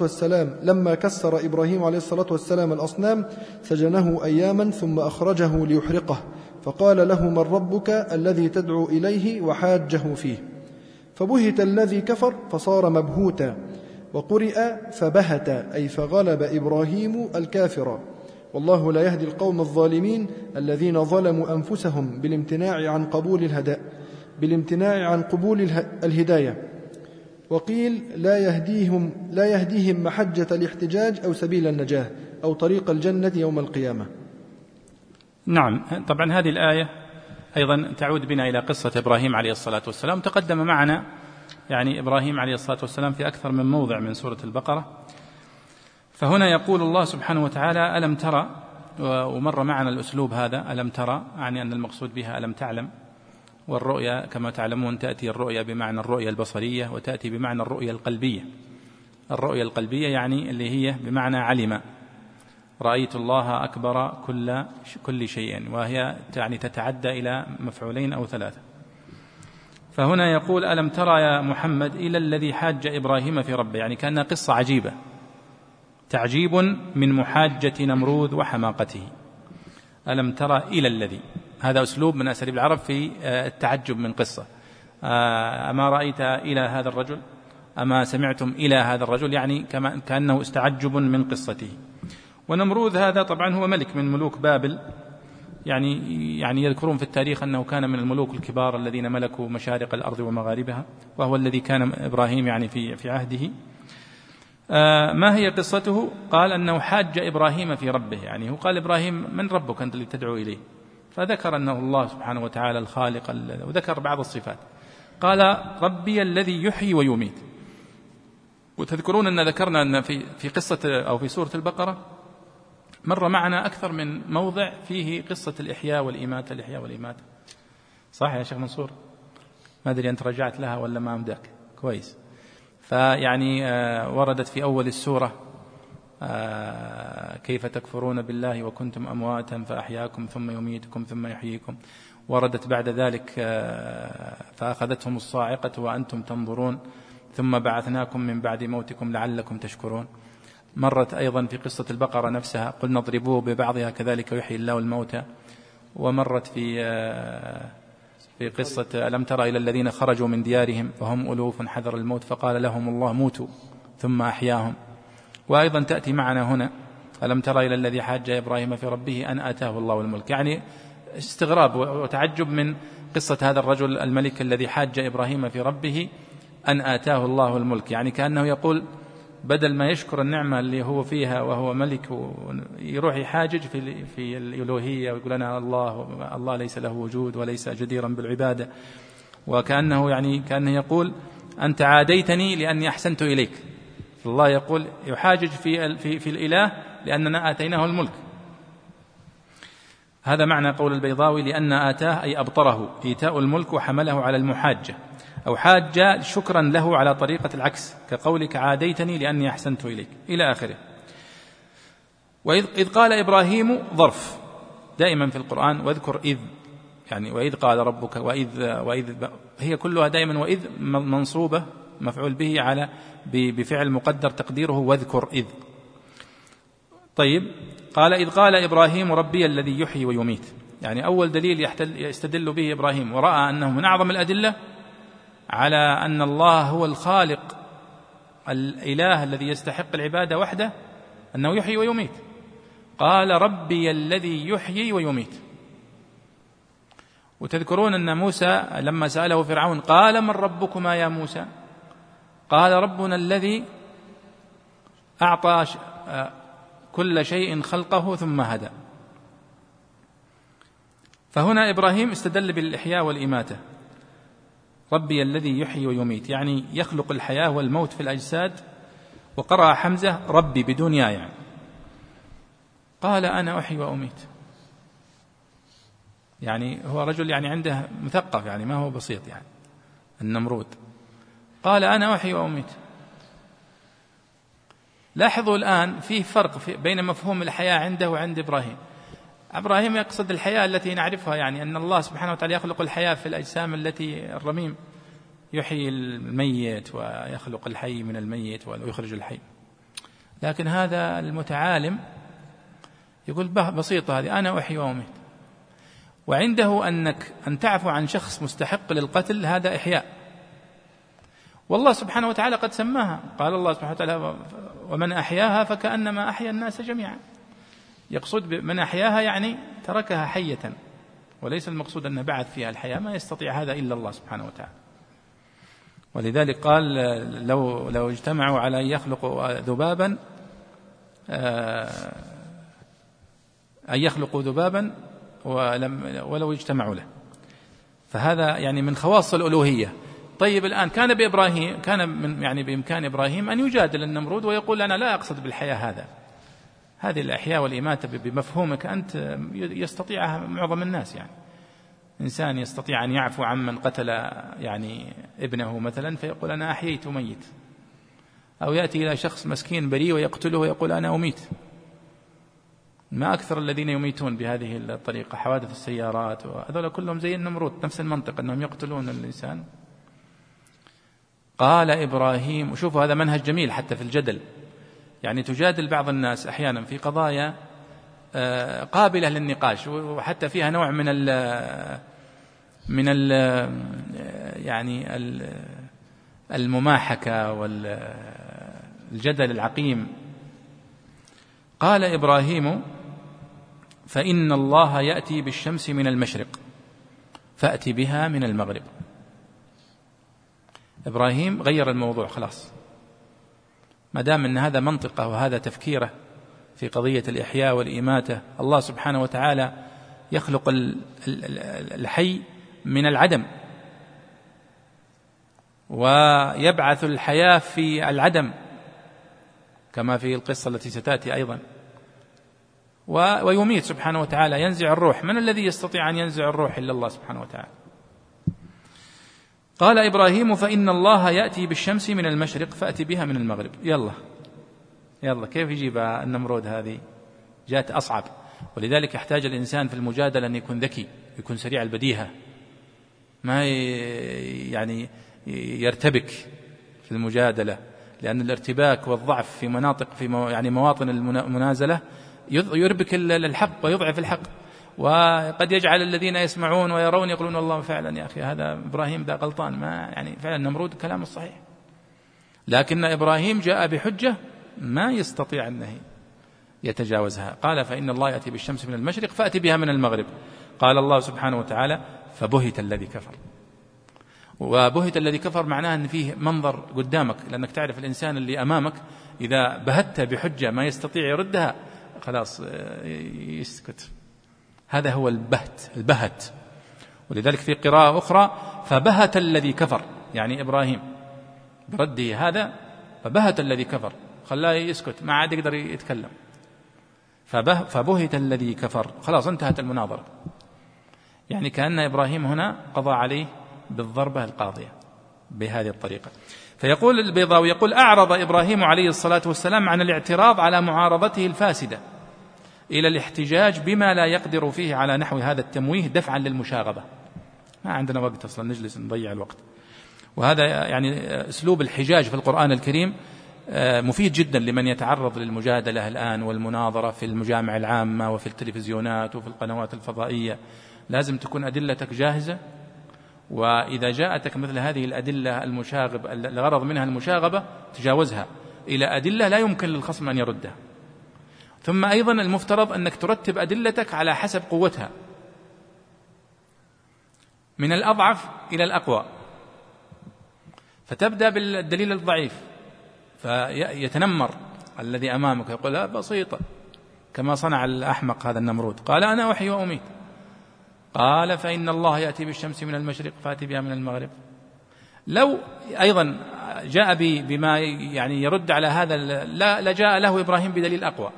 الصلاة والسلام الأصنام سجنه أياما ثم أخرجه ليحرقه، فقال له من ربك الذي تدعو إليه وحاجه فيه، فبهت الذي كفر فصار مبهوتا، وقرئ فبهت أي فغلب إبراهيم الكافر. والله لا يهدي القوم الظالمين الذين ظلموا أنفسهم بالامتناع عن قبول الهداية. وقيل لا يهديهم محجة الاحتجاج أو سبيل النجاة أو طريق الجنة يوم القيامة. نعم، طبعا هذه الآية أيضا تعود بنا إلى قصة إبراهيم عليه الصلاة والسلام. تقدم معنا يعني إبراهيم عليه الصلاة والسلام في أكثر من موضع من سورة البقرة. فهنا يقول الله سبحانه وتعالى ألم ترى، ومر معنا الأسلوب هذا ألم ترى، يعني أن المقصود بها ألم تعلم. والرؤيا كما تعلمون تأتي الرؤيا بمعنى الرؤيا البصرية، وتأتي بمعنى الرؤيا القلبية. الرؤيا القلبية يعني اللي هي بمعنى علم، رأيت الله أكبر كل شيء، وهي يعني تتعدى إلى مفعولين أو ثلاثة. فهنا يقول ألم ترى يا محمد إلى الذي حاج إبراهيم في ربه، يعني كأنها قصة عجيبة، تعجيب من محاجة نمرود وحماقته. ألم ترى إلى الذي، هذا أسلوب من أساليب العرب في التعجب من قصة. أما رأيت إلى هذا الرجل، أما سمعتم إلى هذا الرجل، يعني كأنه استعجب من قصته. ونمرود هذا طبعا هو ملك من ملوك بابل، يعني يذكرون في التاريخ أنه كان من الملوك الكبار الذين ملكوا مشارق الأرض ومغاربها، وهو الذي كان إبراهيم يعني في عهده. ما هي قصته؟ قال أنه حاج إبراهيم في ربه، يعني هو قال إبراهيم من ربك أنت اللي تدعو إليه؟ فذكر أنه الله سبحانه وتعالى الخالق، وذكر بعض الصفات. قال ربي الذي يحيي ويميت. وتذكرون أن ذكرنا أن في قصة أو في سورة البقرة مر معنا أكثر من موضع فيه قصة الإحياء والإماتة. صح يا شيخ منصور؟ ما أدري أنت رجعت لها ولا ما أمداك كويس. فيعني وردت في أول السورة كيف تكفرون بالله وكنتم أمواتا فأحياكم ثم يميتكم ثم يحييكم. وردت بعد ذلك فأخذتهم الصاعقة وأنتم تنظرون ثم بعثناكم من بعد موتكم لعلكم تشكرون. مرت أيضا في قصة البقرة نفسها قلنا اضربوه ببعضها كذلك يحيي الله الموتى. ومرت في قصة ألم ترى إلى الذين خرجوا من ديارهم وهم ألوف حذر الموت فقال لهم الله موتوا ثم أحياهم. وأيضا تأتي معنا هنا ألم ترى إلى الذي حاج إبراهيم في ربه أن آتاه الله الملك، يعني استغراب وتعجب من قصة هذا الرجل الملك الذي حاج إبراهيم في ربه أن آتاه الله الملك، يعني كأنه يقول بدل ما يشكر النعمة اللي هو فيها وهو ملك يروح يحاجج في الإلوهية ويقول أنا الله ليس له وجود وليس جديرا بالعبادة. وكأنه كأنه يقول أنت عاديتني لأني أحسنت إليك. الله يقول يحاجج في الإله لأننا آتيناه الملك. هذا معنى قول البيضاوي لأن آتاه أي أبطره إيتاء الملك وحمله على المحاجة، أو حاج شكرا له على طريقة العكس كقولك عاديتني لأني أحسنت إليك إلى آخره. وإذ قال إبراهيم ظرف دائما في القرآن، واذكر إذ، يعني وإذ قال ربك وإذ هي كلها دائما وإذ منصوبة مفعول به على بفعل مقدر تقديره واذكر إذ. طيب، قال إذ قال إبراهيم ربي الذي يحيي ويميت، يعني أول دليل يستدل به إبراهيم ورأى أنه من أعظم الأدلة على أن الله هو الخالق الإله الذي يستحق العبادة وحده، أنه يحيي ويميت. قال ربي الذي يحيي ويميت. وتذكرون أن موسى لما سأله فرعون قال من ربكما يا موسى؟ قال ربنا الذي أعطى كل شيء خلقه ثم هدى. فهنا إبراهيم استدل بالإحياء والإماتة، ربي الذي يحيي ويميت، يعني يخلق الحياة والموت في الأجساد. وقرأ حمزة ربي بدون ياء، يعني قال أنا أحيي وأميت، يعني هو رجل يعني عنده مثقف، يعني ما هو بسيط، يعني النمرود قال أنا أحيي وأميت. لاحظوا الآن فيه فرق بين مفهوم الحياة عنده وعند إبراهيم. إبراهيم يقصد الحياة التي نعرفها، يعني أن الله سبحانه وتعالى يخلق الحياة في الأجسام التي الرميم، يحيي الميت ويخلق الحي من الميت ويخرج الحي. لكن هذا المتعالم يقول بسيطة هذه، أنا أحيي وأميت. وعنده أن تعفو عن شخص مستحق للقتل هذا إحياء، والله سبحانه وتعالى قد سماها. قال الله سبحانه وتعالى ومن أحياها فكأنما أحيا الناس جميعا. يقصد من أحياها يعني تركها حية، وليس المقصود أن بعث فيها الحياة، ما يستطيع هذا إلا الله سبحانه وتعالى. ولذلك قال لو اجتمعوا على أن يخلقوا ذبابا أن يخلقوا ذبابا ولو اجتمعوا له. فهذا يعني من خواص الألوهية. طيب الآن كان بإمكان إبراهيم أن يجادل النمرود ويقول أنا لا أقصد بالحياة هذه الإحياء والإماتة بمفهومك أنت يستطيعها معظم الناس. يعني إنسان يستطيع أن يعفو عمن قتل يعني ابنه مثلا فيقول أنا أحييت ميت، أو يأتي إلى شخص مسكين بريء ويقتله ويقول أنا أميت. ما أكثر الذين يميتون بهذه الطريقة، حوادث السيارات وهذول كلهم زي النمرود، نفس المنطق أنهم يقتلون الإنسان. قال إبراهيم، وشوفوا هذا منهج جميل حتى في الجدل، يعني تجادل بعض الناس أحيانا في قضايا قابلة للنقاش وحتى فيها نوع من يعني المماحكة والجدل العقيم. قال إبراهيم فإن الله يأتي بالشمس من المشرق فأتي بها من المغرب. إبراهيم غير الموضوع خلاص، ما دام أن هذا منطقه وهذا تفكيره في قضية الإحياء والإماتة. الله سبحانه وتعالى يخلق الحي من العدم ويبعث الحياة في العدم كما في القصة التي ستأتي أيضا، ويميت سبحانه وتعالى، ينزع الروح. من الذي يستطيع أن ينزع الروح إلا الله سبحانه وتعالى. قال إبراهيم فإن الله يأتي بالشمس من المشرق فأتي بها من المغرب. يلا كيف يجيب النمرود؟ هذه جاءت أصعب. ولذلك يحتاج الإنسان في المجادلة أن يكون ذكي، يكون سريع البديهة، ما يعني يرتبك في المجادلة، لأن الارتباك والضعف في يعني مواطن المنازلة يربك الحق ويضعف الحق، وقد يجعل الذين يسمعون ويرون يقولون والله فعلا يا أخي هذا إبراهيم ذا غلطان، ما يعني فعلا نمرود كلام الصحيح. لكن إبراهيم جاء بحجة ما يستطيع أنه يتجاوزها. قال فإن الله يأتي بالشمس من المشرق فأتي بها من المغرب. قال الله سبحانه وتعالى فبهت الذي كفر. وبهت الذي كفر معناه أن فيه منظر قدامك، لأنك تعرف الإنسان اللي أمامك إذا بهت بحجة ما يستطيع يردها خلاص يسكت. هذا هو البهت. ولذلك في قراءة أخرى فبهت الذي كفر، يعني إبراهيم برده هذا فبهت الذي كفر، خلاه يسكت ما عاد يقدر يتكلم. فبهت الذي كفر، خلاص انتهت المناظرة. يعني كأن إبراهيم هنا قضى عليه بالضربة القاضية بهذه الطريقة. فيقول البيضاوي يقول أعرض إبراهيم عليه الصلاة والسلام عن الاعتراض على معارضته الفاسدة إلى الاحتجاج بما لا يقدر فيه على نحو هذا التمويه دفعا للمشاغبة. ما عندنا وقت أصلا نجلس نضيع الوقت. وهذا يعني أسلوب الحجاج في القرآن الكريم مفيد جدا لمن يتعرض للمجادلة الآن والمناظرة في المجامع العامة وفي التلفزيونات وفي القنوات الفضائية. لازم تكون أدلتك جاهزة، وإذا جاءتك مثل هذه الأدلة المشاغبة الغرض منها المشاغبة تجاوزها إلى أدلة لا يمكن للخصم أن يردها. ثم أيضا المفترض أنك ترتب أدلتك على حسب قوتها من الأضعف إلى الأقوى، فتبدأ بالدليل الضعيف فيتنمر الذي أمامك يقول لا بسيطة، كما صنع الأحمق هذا النمرود، قال أنا أحيي وأميت، قال فإن الله يأتي بالشمس من المشرق فأتي بها من المغرب. لو أيضا جاء بما يعني يرد على هذا لجاء له إبراهيم بدليل أقوى.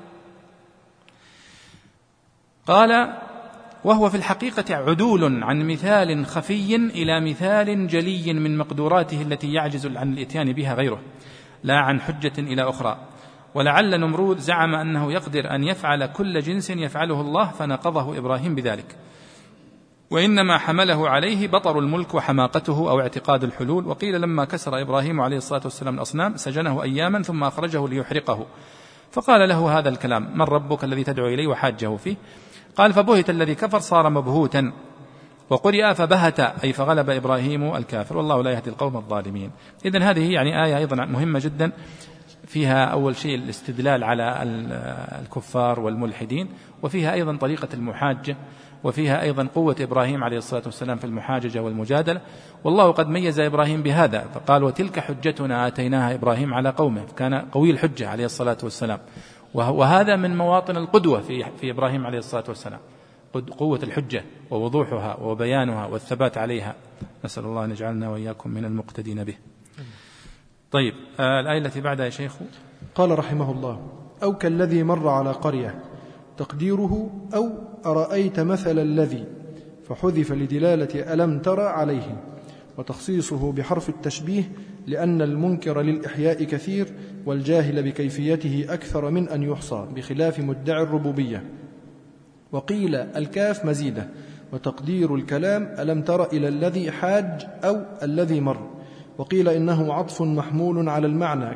قال وهو في الحقيقة عدول عن مثال خفي إلى مثال جلي من مقدوراته التي يعجز عن الإتيان بها غيره، لا عن حجة إلى أخرى. ولعل نمرود زعم أنه يقدر أن يفعل كل جنس يفعله الله فنقضه إبراهيم بذلك، وإنما حمله عليه بطر الملك وحماقته أو اعتقاد الحلول. وقيل لما كسر إبراهيم عليه الصلاة والسلام الأصنام سجنه أياما ثم أخرجه ليحرقه، فقال له هذا الكلام من ربك الذي تدعو إليه وحاجه فيه، قال فبهت الذي كفر صار مبهوتا، وقرئ فبهت أي فغلب إبراهيم الكافر، والله لا يهدي القوم الظالمين. إذن هذه يعني آية أيضا مهمة جدا، فيها أول شيء الاستدلال على الكفار والملحدين، وفيها أيضا طريقة المحاجة، وفيها أيضا قوة إبراهيم عليه الصلاة والسلام في المحاججة والمجادلة. والله قد ميز إبراهيم بهذا فقال وتلك حجتنا آتيناها إبراهيم على قومه، كان قوي الحجة عليه الصلاة والسلام، وهذا من مواطن القدوة في إبراهيم عليه الصلاة والسلام، قوة الحجة ووضوحها وبيانها والثبات عليها. نسأل الله أن يجعلنا وإياكم من المقتدين به. طيب الآية التي بعدها يا شيخ. قال رحمه الله أو كالذي مر على قرية، تقديره أو أرأيت مثل الذي، فحذف لدلالة ألم ترى عليه، وتخصيصه بحرف التشبيه لأن المنكر للإحياء كثير والجاهل بكيفيته أكثر من أن يحصى، بخلاف مدعي الربوبية. وقيل الكاف مزيدة، وتقدير الكلام ألم تر إلى الذي حاج أو الذي مر. وقيل إنه عطف محمول على المعنى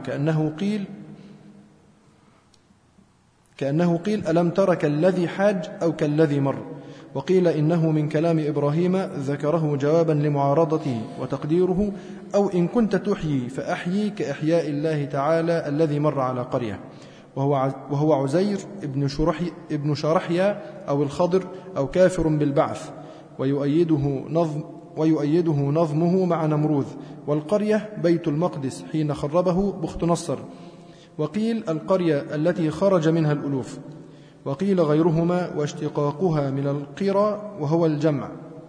كأنه قيل ألم تر كالذي حاج أو كالذي مر. وقيل إنه من كلام إبراهيم ذكره جوابا لمعارضته، وتقديره أو إن كنت تحيي فأحيي كإحياء الله تعالى الذي مر على قرية، وهو عزير ابن شرحيا أو الخضر أو كافر بالبعث، ويؤيده نظمه مع نمروذ. والقرية بيت المقدس حين خربه بخت نصر. وقيل القرية التي خرج منها الألوف. وقيل غيرهما واشتقاقها من القرى وهو الجمع.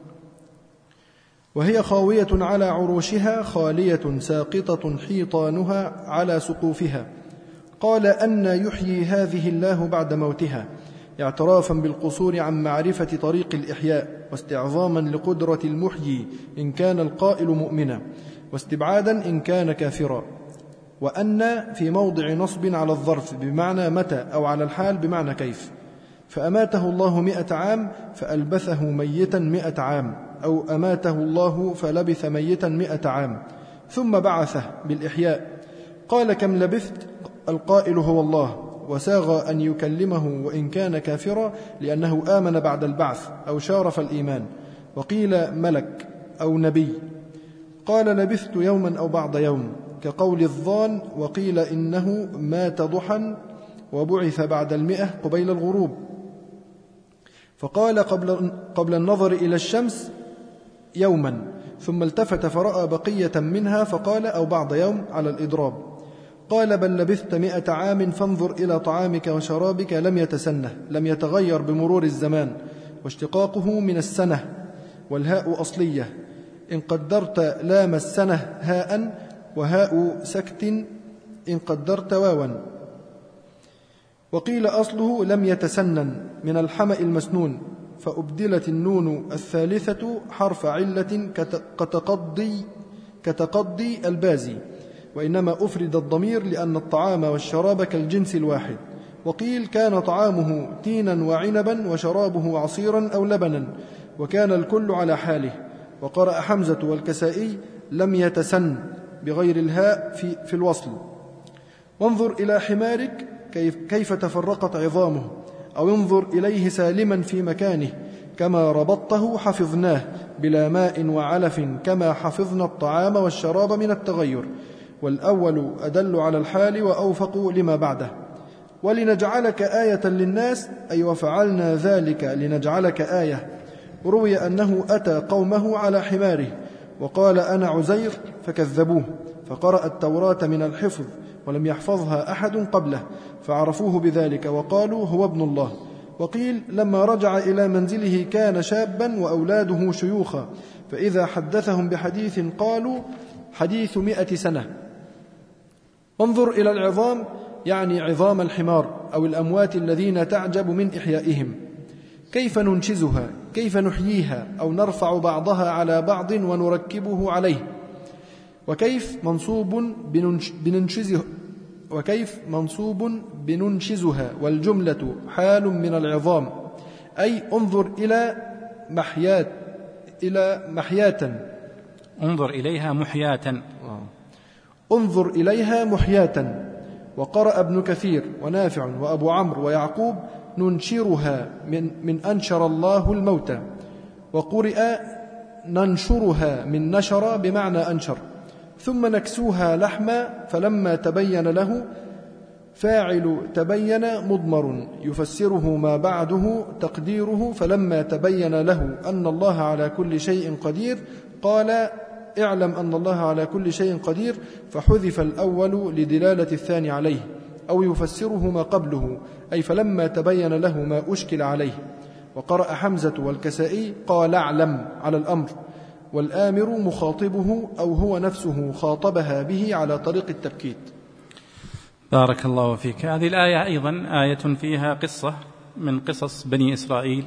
وهي خاوية على عروشها خالية ساقطة حيطانها على سقوفها. قال أن يحيي هذه الله بعد موتها، اعترافا بالقصور عن معرفة طريق الإحياء، واستعظاما لقدرة المحيي إن كان القائل مؤمنا، واستبعادا إن كان كافرا. وأن في موضع نصب على الظرف بمعنى متى، أو على الحال بمعنى كيف. فأماته الله 100 عام فألبثه ميتا 100 عام، أو أماته الله فلبث ميتا 100 عام ثم بعثه بالإحياء. قال كم لبثت؟ القائل هو الله، وساغ أن يكلمه وإن كان كافرا لأنه آمن بعد البعث أو شارف الإيمان. وقيل ملك أو نبي. قال لبثت يوما أو بعض يوم كقول الظان. وقيل إنه مات ضحى وبعث بعد 100 قبيل الغروب. فقال قبل النظر إلى الشمس يوما، ثم التفت فرأى بقية منها فقال أو بعض يوم على الإضراب. قال بل لبثت 100 عام فانظر إلى طعامك وشرابك لم يتسنه، لم يتغير بمرور الزمان. واشتقاقه من السنة، والهاء أصلية إن قدرت لام السنة هاء، وهاء سكت إن قدرت واوا. وقيل أصله لم يتسنن من الحمأ المسنون، فأبدلت النون الثالثة حرف علة كتقضي البازي، وإنما أفرد الضمير لأن الطعام والشراب كالجنس الواحد. وقيل كان طعامه تينا وعنبا وشرابه عصيرا أو لبنا، وكان الكل على حاله. وقرأ حمزة والكسائي لم يتسن بغير الهاء في الوصل. وانظر إلى حمارك كيف تفرقت عظامه، أو انظر إليه سالما في مكانه، كما ربطته حفظناه بلا ماء وعلف، كما حفظنا الطعام والشراب من التغير. والأول أدل على الحال وأوفق لما بعده. ولنجعلك آية للناس، أي وفعلنا ذلك لنجعلك آية. روي أنه أتى قومه على حماره وقال أنا عزير فكذبوه، فقرأ التوراة من الحفظ ولم يحفظها أحد قبله فعرفوه بذلك وقالوا هو ابن الله. وقيل لما رجع إلى منزله كان شابا وأولاده شيوخا، فإذا حدثهم بحديث قالوا حديث 100 سنة. انظر إلى العظام، يعني عظام الحمار أو الأموات الذين تعجب من إحيائهم. كيف ننشزها، كيف نحييها، أو نرفع بعضها على بعض ونركبه عليه. وكيف منصوب بننشزها، والجملة حال من العظام، أي انظر إلى محياتا انظر إليها محياتا انظر إليها محياتا. وقرأ ابن كثير ونافع وأبو عمرو ويعقوب ننشرها من أنشر الله الموتى، وقرئ ننشرها من نشر بمعنى أنشر. ثم نكسوها لحما، فلما تبين له فاعل تبين مضمر يفسره ما بعده تقديره فلما تبين له أن الله على كل شيء قدير قال اعلم أن الله على كل شيء قدير، فحذف الأول لدلالة الثاني عليه، أو يفسره ما قبله، أي فلما تبين له ما أشكل عليه. وقرأ حمزة والكسائي قال اعلم على الأمر، والآمر مخاطبه أو هو نفسه خاطبها به على طريق التبكيت. بارك الله فيك. هذه الآية أيضا آية فيها قصة من قصص بني إسرائيل.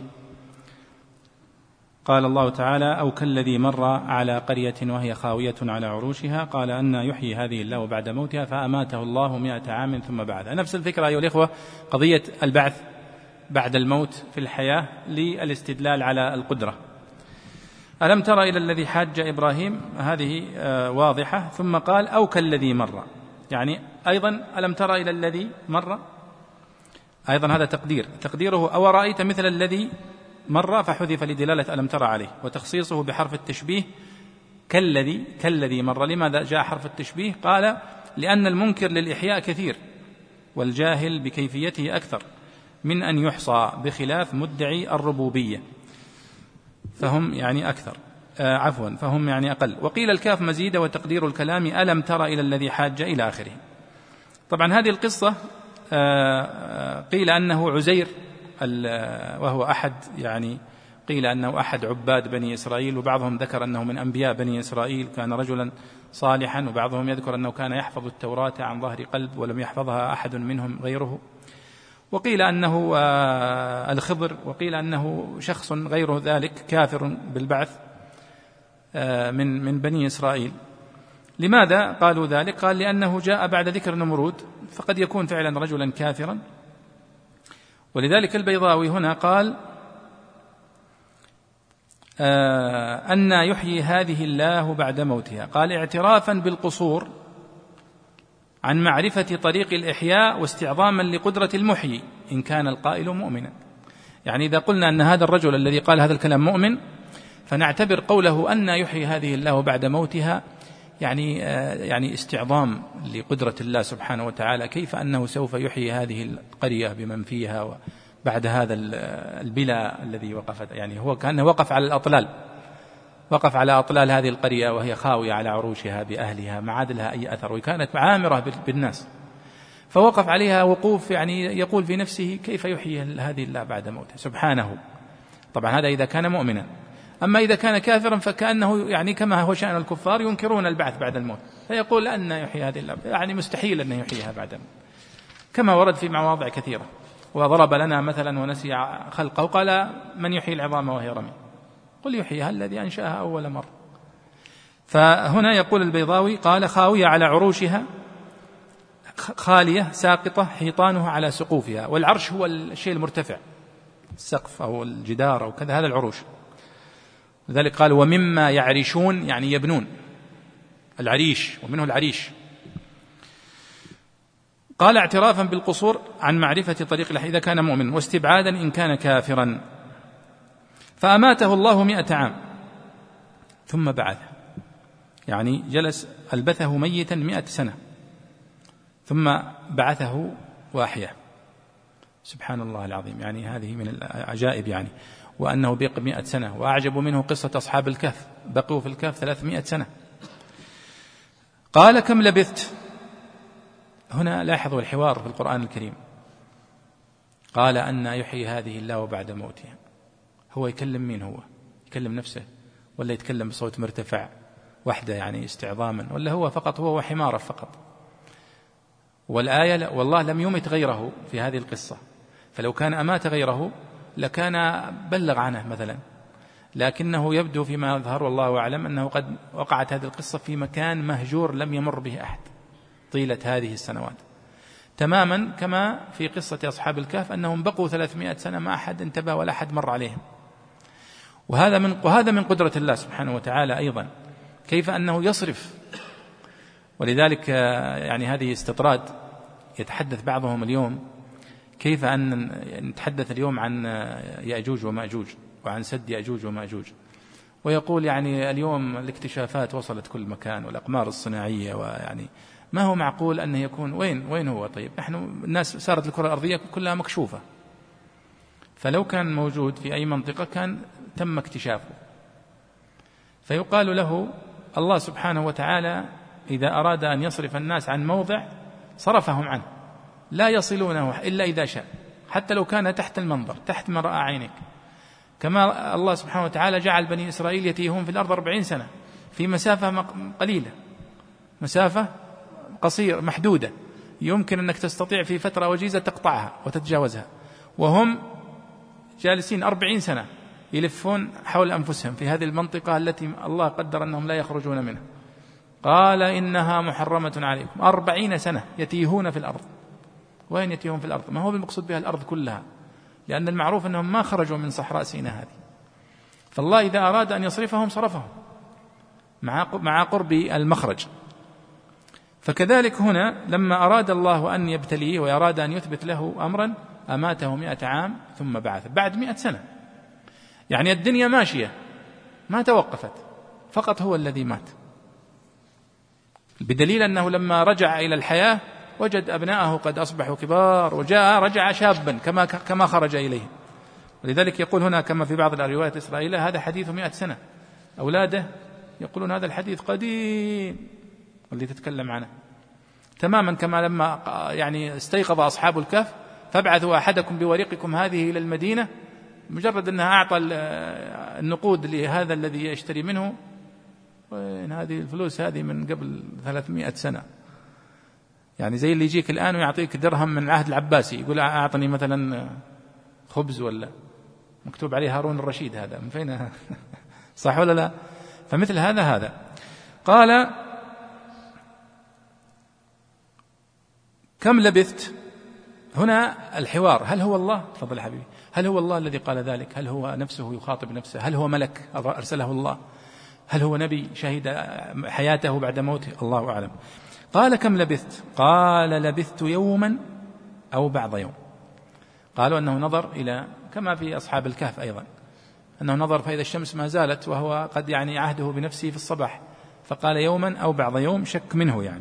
قال الله تعالى أو كالذي مر على قرية وهي خاوية على عروشها قال أن يحيي هذه الله بعد موتها فأماته الله 100 عام ثم بعثه. نفس الفكرة أيها الإخوة، قضية البعث بعد الموت في الحياة للاستدلال على القدرة. ألم تر إلى الذي حاج إبراهيم، هذه واضحة. ثم قال أو كالذي مر، يعني أيضا ألم تر إلى الذي مر، أيضا هذا تقديره أو رأيت مثل الذي مر، فحذف لدلالة ألم تر عليه، وتخصيصه بحرف التشبيه كالذي مر. لماذا جاء حرف التشبيه؟ قال لأن المنكر للإحياء كثير، والجاهل بكيفيته أكثر من أن يحصى، بخلاف مدعي الربوبية فهم يعني أكثر، فهم يعني أقل. وقيل الكاف مزيدة وتقدير الكلام ألم تر إلى الذي حاج إلى آخره. طبعا هذه القصة قيل أنه عزير، وهو أحد قيل أنه أحد عباد بني إسرائيل، وبعضهم ذكر أنه من أنبياء بني إسرائيل، كان رجلا صالحا، وبعضهم يذكر أنه كان يحفظ التوراة عن ظهر قلب ولم يحفظها أحد منهم غيره. وقيل أنه الخضر، وقيل أنه شخص غير ذلك كافر بالبعث من بني إسرائيل. لماذا قالوا ذلك؟ قال لأنه جاء بعد ذكر نمرود، فقد يكون فعلا رجلا كافرا. ولذلك البيضاوي هنا قال أن يحيي هذه الله بعد موتها، قال اعترافا بالقصور عن معرفة طريق الإحياء واستعظاما لقدرة المحيي إن كان القائل مؤمنا. يعني إذا قلنا أن هذا الرجل الذي قال هذا الكلام مؤمن، فنعتبر قوله أن يحيي هذه الله بعد موتها يعني استعظام لقدرة الله سبحانه وتعالى، كيف أنه سوف يحيي هذه القرية بمن فيها بعد هذا البلاء الذي وقفت. يعني هو كأنه وقف على أطلال هذه القرية وهي خاوية على عروشها بأهلها، ما عاد لها أي أثر، وكانت عامرة بالناس، فوقف عليها وقوف يقول في نفسه كيف يحيي هذه الله بعد موته سبحانه. طبعا هذا إذا كان مؤمنا. أما إذا كان كافرا فكأنه كما هو شأن الكفار ينكرون البعث بعد الموت، فيقول أن يحيي هذه الله، مستحيل أن يحييها بعد الموت، كما ورد في مواضع كثيرة. وضرب لنا مثلا ونسي خلقه قال من يحيي العظام وهي رميم، قل يحييها الذي أنشأها أول مرة. فهنا يقول البيضاوي قال خاوية على عروشها، خالية ساقطة حيطانها على سقوفها، والعرش هو الشيء المرتفع، السقف أو الجدار أو كذا، هذا العروش. لذلك قال ومما يعرشون، يعني يبنون، العريش، ومنه العريش. قال اعترافا بالقصور عن معرفة طريق الحق إذا كان مؤمن، واستبعادا إن كان كافرا. فأماته الله 100 عام ثم بعثه، يعني جلس ألبثه ميتا 100 سنة ثم بعثه وأحياه. سبحان الله العظيم، يعني هذه من العجائب، يعني وأنه بقي 100 سنة. وأعجب منه قصة أصحاب الكهف، بقوا في الكهف 300 سنة. قال كم لبثت؟ هنا لاحظوا الحوار في القرآن الكريم. قال أن يحيي هذه الله بعد موتها. هو يكلم مين؟ هو يكلم نفسه ولا يتكلم بصوت مرتفع وحده يعني استعظاما، ولا هو فقط هو وحماره فقط؟ والآية والله لم يمت غيره في هذه القصة، فلو كان أمات غيره لكان بلغ عنه مثلا، لكنه يبدو فيما يظهر والله أعلم أنه قد وقعت هذه القصة في مكان مهجور لم يمر به أحد طيلة هذه السنوات، تماما كما في قصة أصحاب الكهف أنهم بقوا 300 سنة ما أحد انتبه ولا أحد مر عليهم. وهذا من قدرة الله سبحانه وتعالى أيضا، كيف أنه يصرف. ولذلك يعني هذه استطراد يتحدث بعضهم اليوم، كيف أن نتحدث اليوم عن يأجوج ومأجوج وعن سد يأجوج ومأجوج، ويقول يعني اليوم الاكتشافات وصلت كل مكان والأقمار الصناعية، ويعني ما هو معقول أنه يكون وين هو؟ طيب نحن الناس صارت الكرة الأرضية كلها مكشوفة، فلو كان موجود في أي منطقة كان تم اكتشافه. فيقال له الله سبحانه وتعالى إذا أراد أن يصرف الناس عن موضع صرفهم عنه، لا يصلونه إلا إذا شاء، حتى لو كان تحت المنظر، تحت ما رأى عينك. كما الله سبحانه وتعالى جعل بني إسرائيل يتيهون في الأرض 40 سنة في مسافة قليلة، مسافة قصيرة محدودة، يمكن أنك تستطيع في فترة وجيزة تقطعها وتتجاوزها، وهم جالسين 40 سنة يلفون حول أنفسهم في هذه المنطقة التي الله قدر أنهم لا يخرجون منها. قال إنها محرمة عليكم 40 سنة يتيهون في الأرض. وين يتيهون في الأرض؟ ما هو بالمقصود بها الأرض كلها، لأن المعروف أنهم ما خرجوا من صحراء سيناء هذه. فالله إذا أراد أن يصرفهم صرفهم مع قرب المخرج. فكذلك هنا لما أراد الله أن يبتليه ويراد أن يثبت له أمرا أماته 100 عام ثم بعث بعد 100 سنة، يعني الدنيا ماشية ما توقفت، فقط هو الذي مات، بدليل أنه لما رجع إلى الحياة وجد أبناءه قد أصبحوا كبار، رجع شابا كما خرج إليه. ولذلك يقول هنا كما في بعض الروايات الإسرائيلية هذا حديث 100 سنة، أولاده يقولون هذا الحديث قديم واللي تتكلم عنه، تماما كما لما يعني استيقظ أصحاب الكهف فابعثوا أحدكم بورقكم هذه إلى المدينة، مجرد أنها أعطى النقود لهذا الذي يشتري منه، وين هذه الفلوس هذه من قبل 300 سنة، يعني زي اللي يجيك الآن ويعطيك درهم من العهد العباسي يقول أعطني مثلا خبز ولا مكتوب عليه هارون الرشيد، هذا من فين؟ صح ولا لا؟ فمثل هذا قال كم لبثت؟ هنا الحوار، هل هو الله؟ تفضل حبيبي، هل هو الله الذي قال ذلك؟ هل هو نفسه يخاطب نفسه؟ هل هو ملك أرسله الله؟ هل هو نبي شهد حياته بعد موته؟ الله أعلم. قال كم لبثت؟ قال لبثت يوما أو بعض يوم. قالوا أنه نظر إلى كما في أصحاب الكهف أيضا، أنه نظر فإذا الشمس ما زالت وهو قد يعني عهده بنفسه في الصباح، فقال يوما أو بعض يوم، شك منه يعني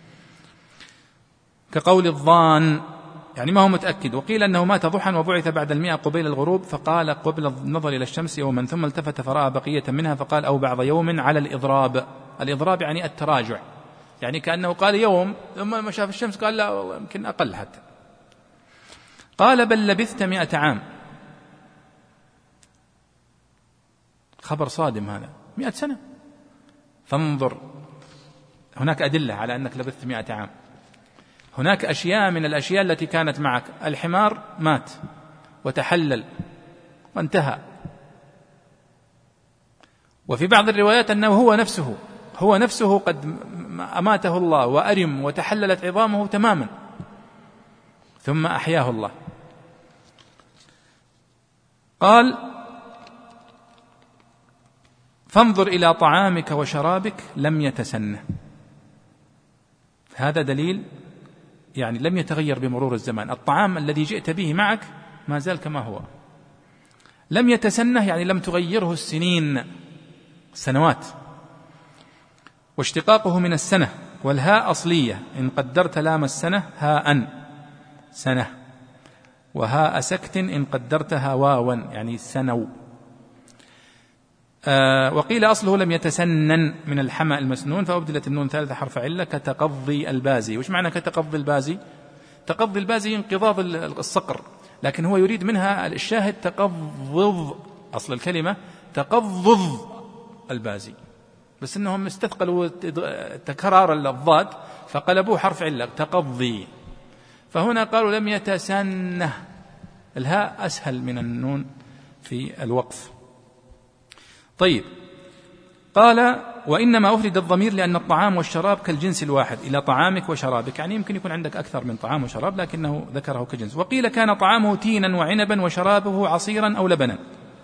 كقول الظان، يعني ما هو متأكد. وقيل أنه مات ضحى وبعث بعد 100 قبيل الغروب، فقال قبل النظر إلى الشمس يوما، ثم التفت فرأى بقية منها فقال أو بعض يوم على الإضراب. الإضراب يعني التراجع، يعني كأنه قال يوم ثم ما شاف الشمس قال لا والله يمكن أقل حتى. قال بل لبثت 100 عام. خبر صادم هذا، 100 سنة. فانظر هناك أدلة على أنك لبثت 100 عام. هناك أشياء من الأشياء التي كانت معك، الحمار مات وتحلل وانتهى، وفي بعض الروايات أنه هو نفسه قد أماته الله وأرم وتحللت عظامه تماما ثم أحياه الله. قال فانظر إلى طعامك وشرابك لم يتسنه. هذا دليل يعني لم يتغير بمرور الزمان. الطعام الذي جئت به معك ما زال كما هو، لم يتسنه، يعني لم تغيره السنين، سنوات. واشتقاقه من السنة، والهاء أصلية إن قدرت لام السنة هاء سنة، وهاء سكت إن قدرتها واوا يعني سنو. وقيل أصله لم يتسنن من الحمى المسنون فأبدلت النون ثالث حرف علة كتقضي البازي. وش معنى كتقضي البازي؟ تقضي البازي انقضاض الصقر، لكن هو يريد منها الشاهد تقضض، أصل الكلمة تقضض البازي، بس إنهم استثقلوا تكرار الضاد فقلبوه حرف علة تقضي، فهنا قالوا لم يتسنه، الهاء أسهل من النون في الوقف. طيب، قال وإنما أفرد الضمير لأن الطعام والشراب كالجنس الواحد إلى طعامك وشرابك، يعني يمكن يكون عندك أكثر من طعام وشراب لكنه ذكره كجنس. وقيل كان طعامه تينا وعنبا وشرابه عصيرا أو لبنا.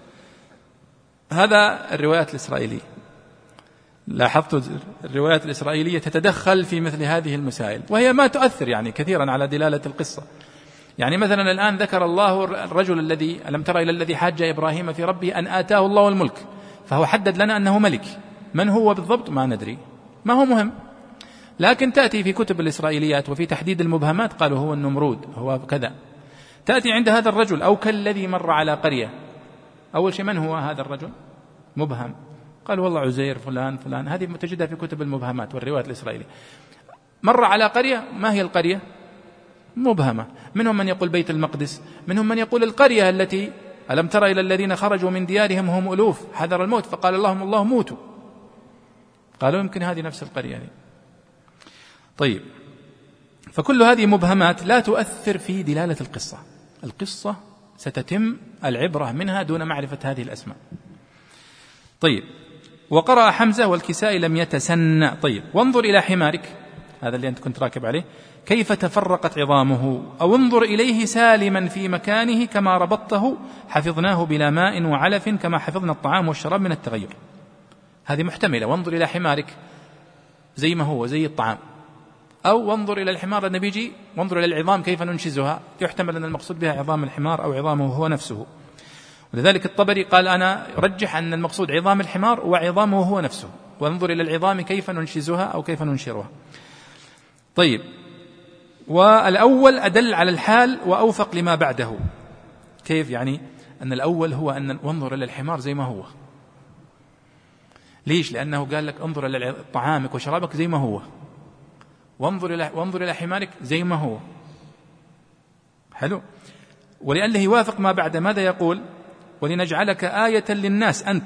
هذا الروايات الإسرائيلية، لاحظت الروايات الإسرائيلية تتدخل في مثل هذه المسائل، وهي ما تؤثر يعني كثيرا على دلالة القصة. يعني مثلا الآن ذكر الله الرجل الذي ألم تر إلى الذي حاج إبراهيم في ربه أن آتاه الله الملك، فهو حدد لنا أنه ملك، من هو بالضبط ما ندري، ما هو مهم، لكن تأتي في كتب الإسرائيليات وفي تحديد المبهمات قالوا هو النمرود، هو كذا. تأتي عند هذا الرجل أو كالذي مر على قرية، أول شيء من هو هذا الرجل؟ مبهم، قال والله عزير فلان فلان، هذه تجدها في كتب المبهمات والروايات الإسرائيلية. مر على قرية، ما هي القرية؟ مبهمة، منهم من يقول بيت المقدس، منهم من يقول القرية التي ألم تر إلى الذين خرجوا من ديارهم هم ألوف حذر الموت فقال اللهم الله موتوا، قالوا يمكن هذه نفس القرية دي. طيب، فكل هذه مبهمات لا تؤثر في دلالة القصة، القصة ستتم العبرة منها دون معرفة هذه الأسماء. طيب، وقرأ حمزة والكسائي لم يتسنى. طيب، وانظر إلى حمارك، هذا اللي أنت كنت راكب عليه، كيف تفرقت عظامه، أو انظر إليه سالما في مكانه كما ربطته حفظناه بلا ماء وعلف كما حفظنا الطعام والشراب من التغير. هذه محتملة، وانظر إلى حمارك زي ما هو زي الطعام، أو وانظر إلى الحمار النبي يجي وانظر إلى العظام كيف ننشزها، يحتمل أن المقصود بها عظام الحمار أو عظامه هو نفسه. ولذلك الطبري قال أنا رجح أن المقصود عظام الحمار وعظامه هو نفسه، وانظر إلى العظام كيف ننشزها أو كيف ننشرها. طيب، والأول أدل على الحال وأوفق لما بعده. كيف يعني؟ أن الأول هو أن وانظر إلى الحمار زي ما هو. ليش؟ لأنه قال لك انظر إلى طعامك وشرابك زي ما هو، وانظر إلى حمارك زي ما هو. حلو. ولأنه يوافق ما بعد، ماذا يقول؟ ولنجعلك آية للناس أنت،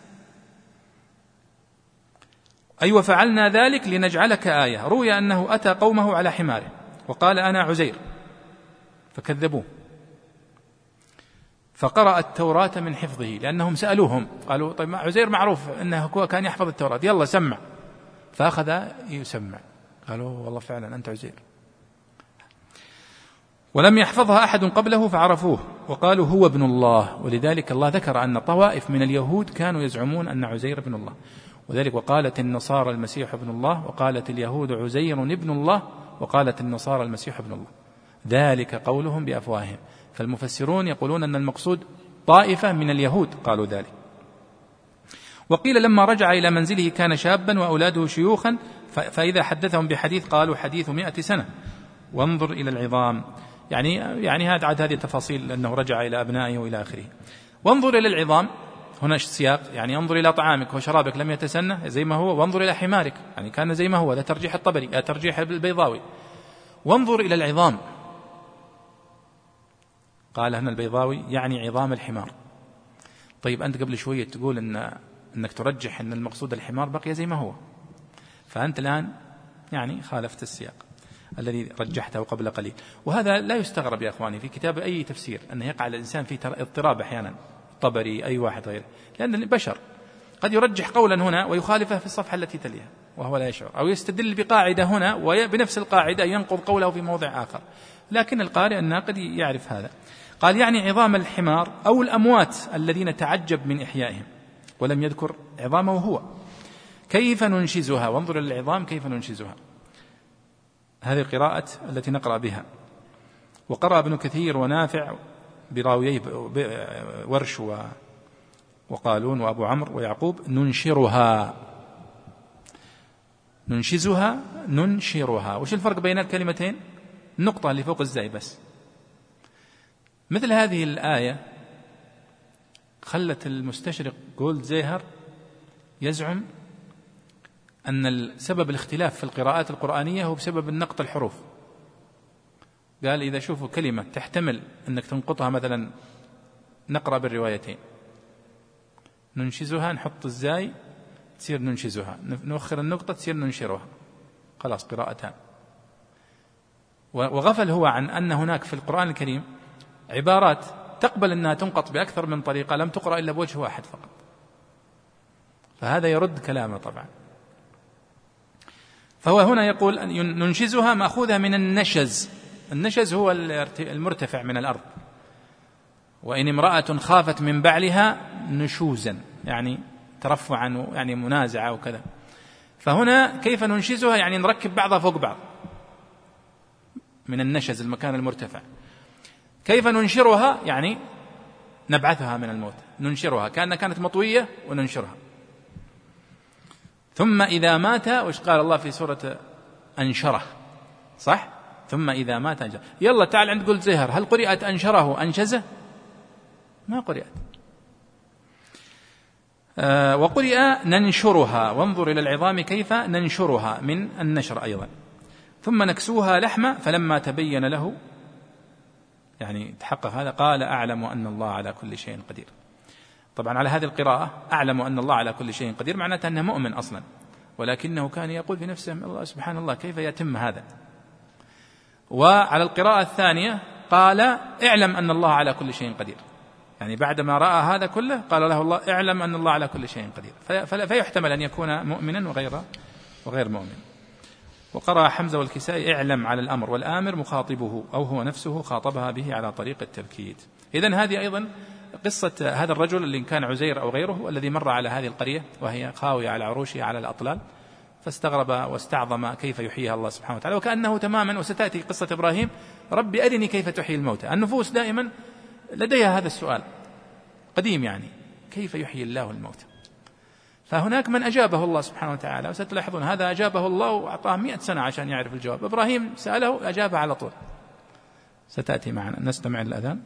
أي وفعلنا ذلك لنجعلك آية. روي أنه أتى قومه على حماره وقال أنا عزير فكذبوه، فقرأ التوراة من حفظه، لأنهم سألوهم قالوا طيب عزير معروف أنه كان يحفظ التوراة، يلا سمع، فأخذ يسمع، قالوا والله فعلا أنت عزير. ولم يحفظها أحد قبله فعرفوه وقالوا هو ابن الله. ولذلك الله ذكر أن طوائف من اليهود كانوا يزعمون أن عزير ابن الله، وذلك وقالت النصارى المسيح ابن الله، وقالت اليهود عزير ابن الله، وقالت النصارى المسيح ابن الله، ذلك قولهم بأفواههم. فالمفسرون يقولون أن المقصود طائفة من اليهود قالوا ذلك. وقيل لما رجع إلى منزله كان شابا وأولاده شيوخا، فإذا حدثهم بحديث قالوا حديث 100 سنة. وانظر إلى العظام، يعني هذه التفاصيل أنه رجع إلى أبنائه وإلى آخره. وانظر إلى العظام، هنا السياق يعني انظر إلى طعامك وشرابك لم يتسنى زي ما هو، وانظر إلى حمارك يعني كان زي ما هو، هذا ترجيح الطبري، ترجيح البيضاوي. وانظر إلى العظام، قال هنا البيضاوي يعني عظام الحمار. طيب أنت قبل شوية تقول أنك ترجح أن المقصود الحمار بقي زي ما هو، فأنت الآن يعني خالفت السياق الذي رجحته قبل قليل. وهذا لا يستغرب يا أخواني في كتاب أي تفسير أن يقع الإنسان في اضطراب أحيانا، طبري أي واحد غيره، لأن البشر قد يرجح قولا هنا ويخالفه في الصفحة التي تليها وهو لا يشعر، أو يستدل بقاعدة هنا وبنفس القاعدة ينقض قوله في موضع آخر، لكن القارئ الناقد يعرف هذا. قال يعني عظام الحمار أو الأموات الذين تعجب من إحيائهم، ولم يذكر عظامه هو. كيف ننشزها، وانظر للعظام كيف ننشزها. هذه القراءة التي نقرأ بها. وقرأ ابن كثير ونافع براويه ورش وقالون وأبو عمرو ويعقوب ننشرها، ننشزها، ننشرها. وش الفرق بين الكلمتين؟ النقطة اللي فوق الزاي بس. مثل هذه الآية خلت المستشرق جولدزيهر يزعم أن سبب الاختلاف في القراءات القرآنية هو بسبب النقط الحروف. قال إذا شوفوا كلمة تحتمل أنك تنقطها، مثلا نقرأ بالروايتين، ننشزها نحط الزاي تصير ننشزها، نؤخر النقطة تصير ننشرها، خلاص قراءتان. وغفل هو عن أن هناك في القرآن الكريم عبارات تقبل أنها تنقط بأكثر من طريقة لم تقرأ إلا بوجه واحد فقط، فهذا يرد كلامه طبعا. فهو هنا يقول أن ننشزها مأخوذها من النشز. النشز هو المرتفع من الأرض. وإن امرأة خافت من بعلها نشوزا يعني ترفعا يعني منازعة وكذا. فهنا كيف ننشزها يعني نركب بعضها فوق بعض من النشز المكان المرتفع. كيف ننشرها يعني نبعثها من الموت، ننشرها كأنها كانت مطوية وننشرها. ثم إذا مات، وش قال الله في سورة أنشره؟ صح؟ ثم إذا مات أنشره. يلا تعال عند جولدزيهر، هل قرئت أنشره أنشزه؟ ما قرئت. وقرئ ننشرها، وانظر إلى العظام كيف ننشرها من النشر أيضا. ثم نكسوها لحمة فلما تبين له، يعني تحقق هذا، قال أعلم أن الله على كل شيء قدير. طبعا على هذه القراءة أعلم أن الله على كل شيء قدير معناته أنه مؤمن أصلا، ولكنه كان يقول في نفسه الله سبحان الله كيف يتم هذا. وعلى القراءة الثانية قال اعلم أن الله على كل شيء قدير، يعني بعدما رأى هذا كله قال له الله اعلم أن الله على كل شيء قدير. فيحتمل أن يكون مؤمنا وغير مؤمن. وقرأ حمزة والكسائي اعلم على الأمر، والآمر مخاطبه أو هو نفسه خاطبها به على طريق التبكيت. إذن هذه أيضا قصة هذا الرجل اللي كان عزير أو غيره الذي مر على هذه القرية وهي خاوية على عروشها على الأطلال، فاستغرب واستعظم كيف يحييها الله سبحانه وتعالى، وكأنه تماما. وستأتي قصة إبراهيم ربي أرني كيف تحيي الموتى. النفوس دائما لديها هذا السؤال قديم، يعني كيف يحيي الله الموتى. فهناك من أجابه الله سبحانه وتعالى، وستلاحظون هذا أجابه الله وأعطاه 100 سنة عشان يعرف الجواب. إبراهيم سأله أجابه على طول. ستأتي معنا. نستمع الأذان.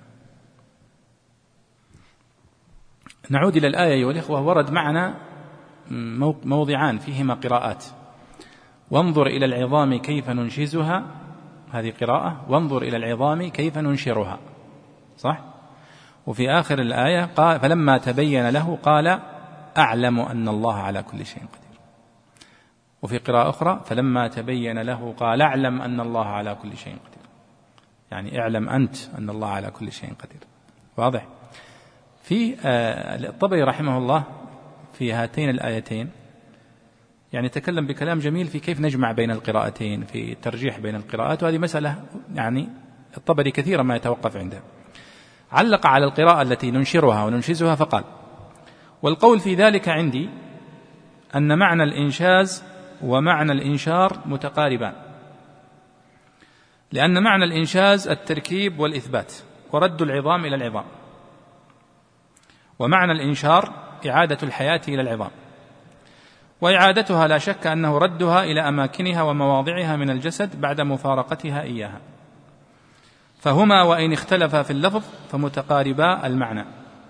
نعود إلى الآية أيها الإخوة. ورد معنا موضعان فيهما قراءات. وانظر إلى العظام كيف ننشزها، هذه قراءة. وانظر إلى العظام كيف ننشرها، صح؟ وفي آخر الآية قال فلما تبين له قال أعلم أن الله على كل شيء قدير. وفي قراءة أخرى فلما تبين له قال أعلم أن الله على كل شيء قدير، يعني اعلم أنت أن الله على كل شيء قدير. واضح؟ في الطبري رحمه الله في هاتين الآيتين يعني تكلم بكلام جميل في كيف نجمع بين القراءتين، في الترجيح بين القراءات، وهذه مسألة يعني الطبري كثيرا ما يتوقف عندها. علق على القراءة التي ننشرها وننشزها فقال: والقول في ذلك عندي أن معنى الإنشاز ومعنى الإنشار متقاربان، لأن معنى الإنشاز التركيب والإثبات ورد العظام إلى العظام، ومعنى الإنشار إعادة الحياة إلى العظام، وإعادتها لا شك أنه ردها إلى أماكنها ومواضعها من الجسد بعد مفارقتها إياها، فهما وإن اختلفا في اللفظ فمتقاربا المعنى.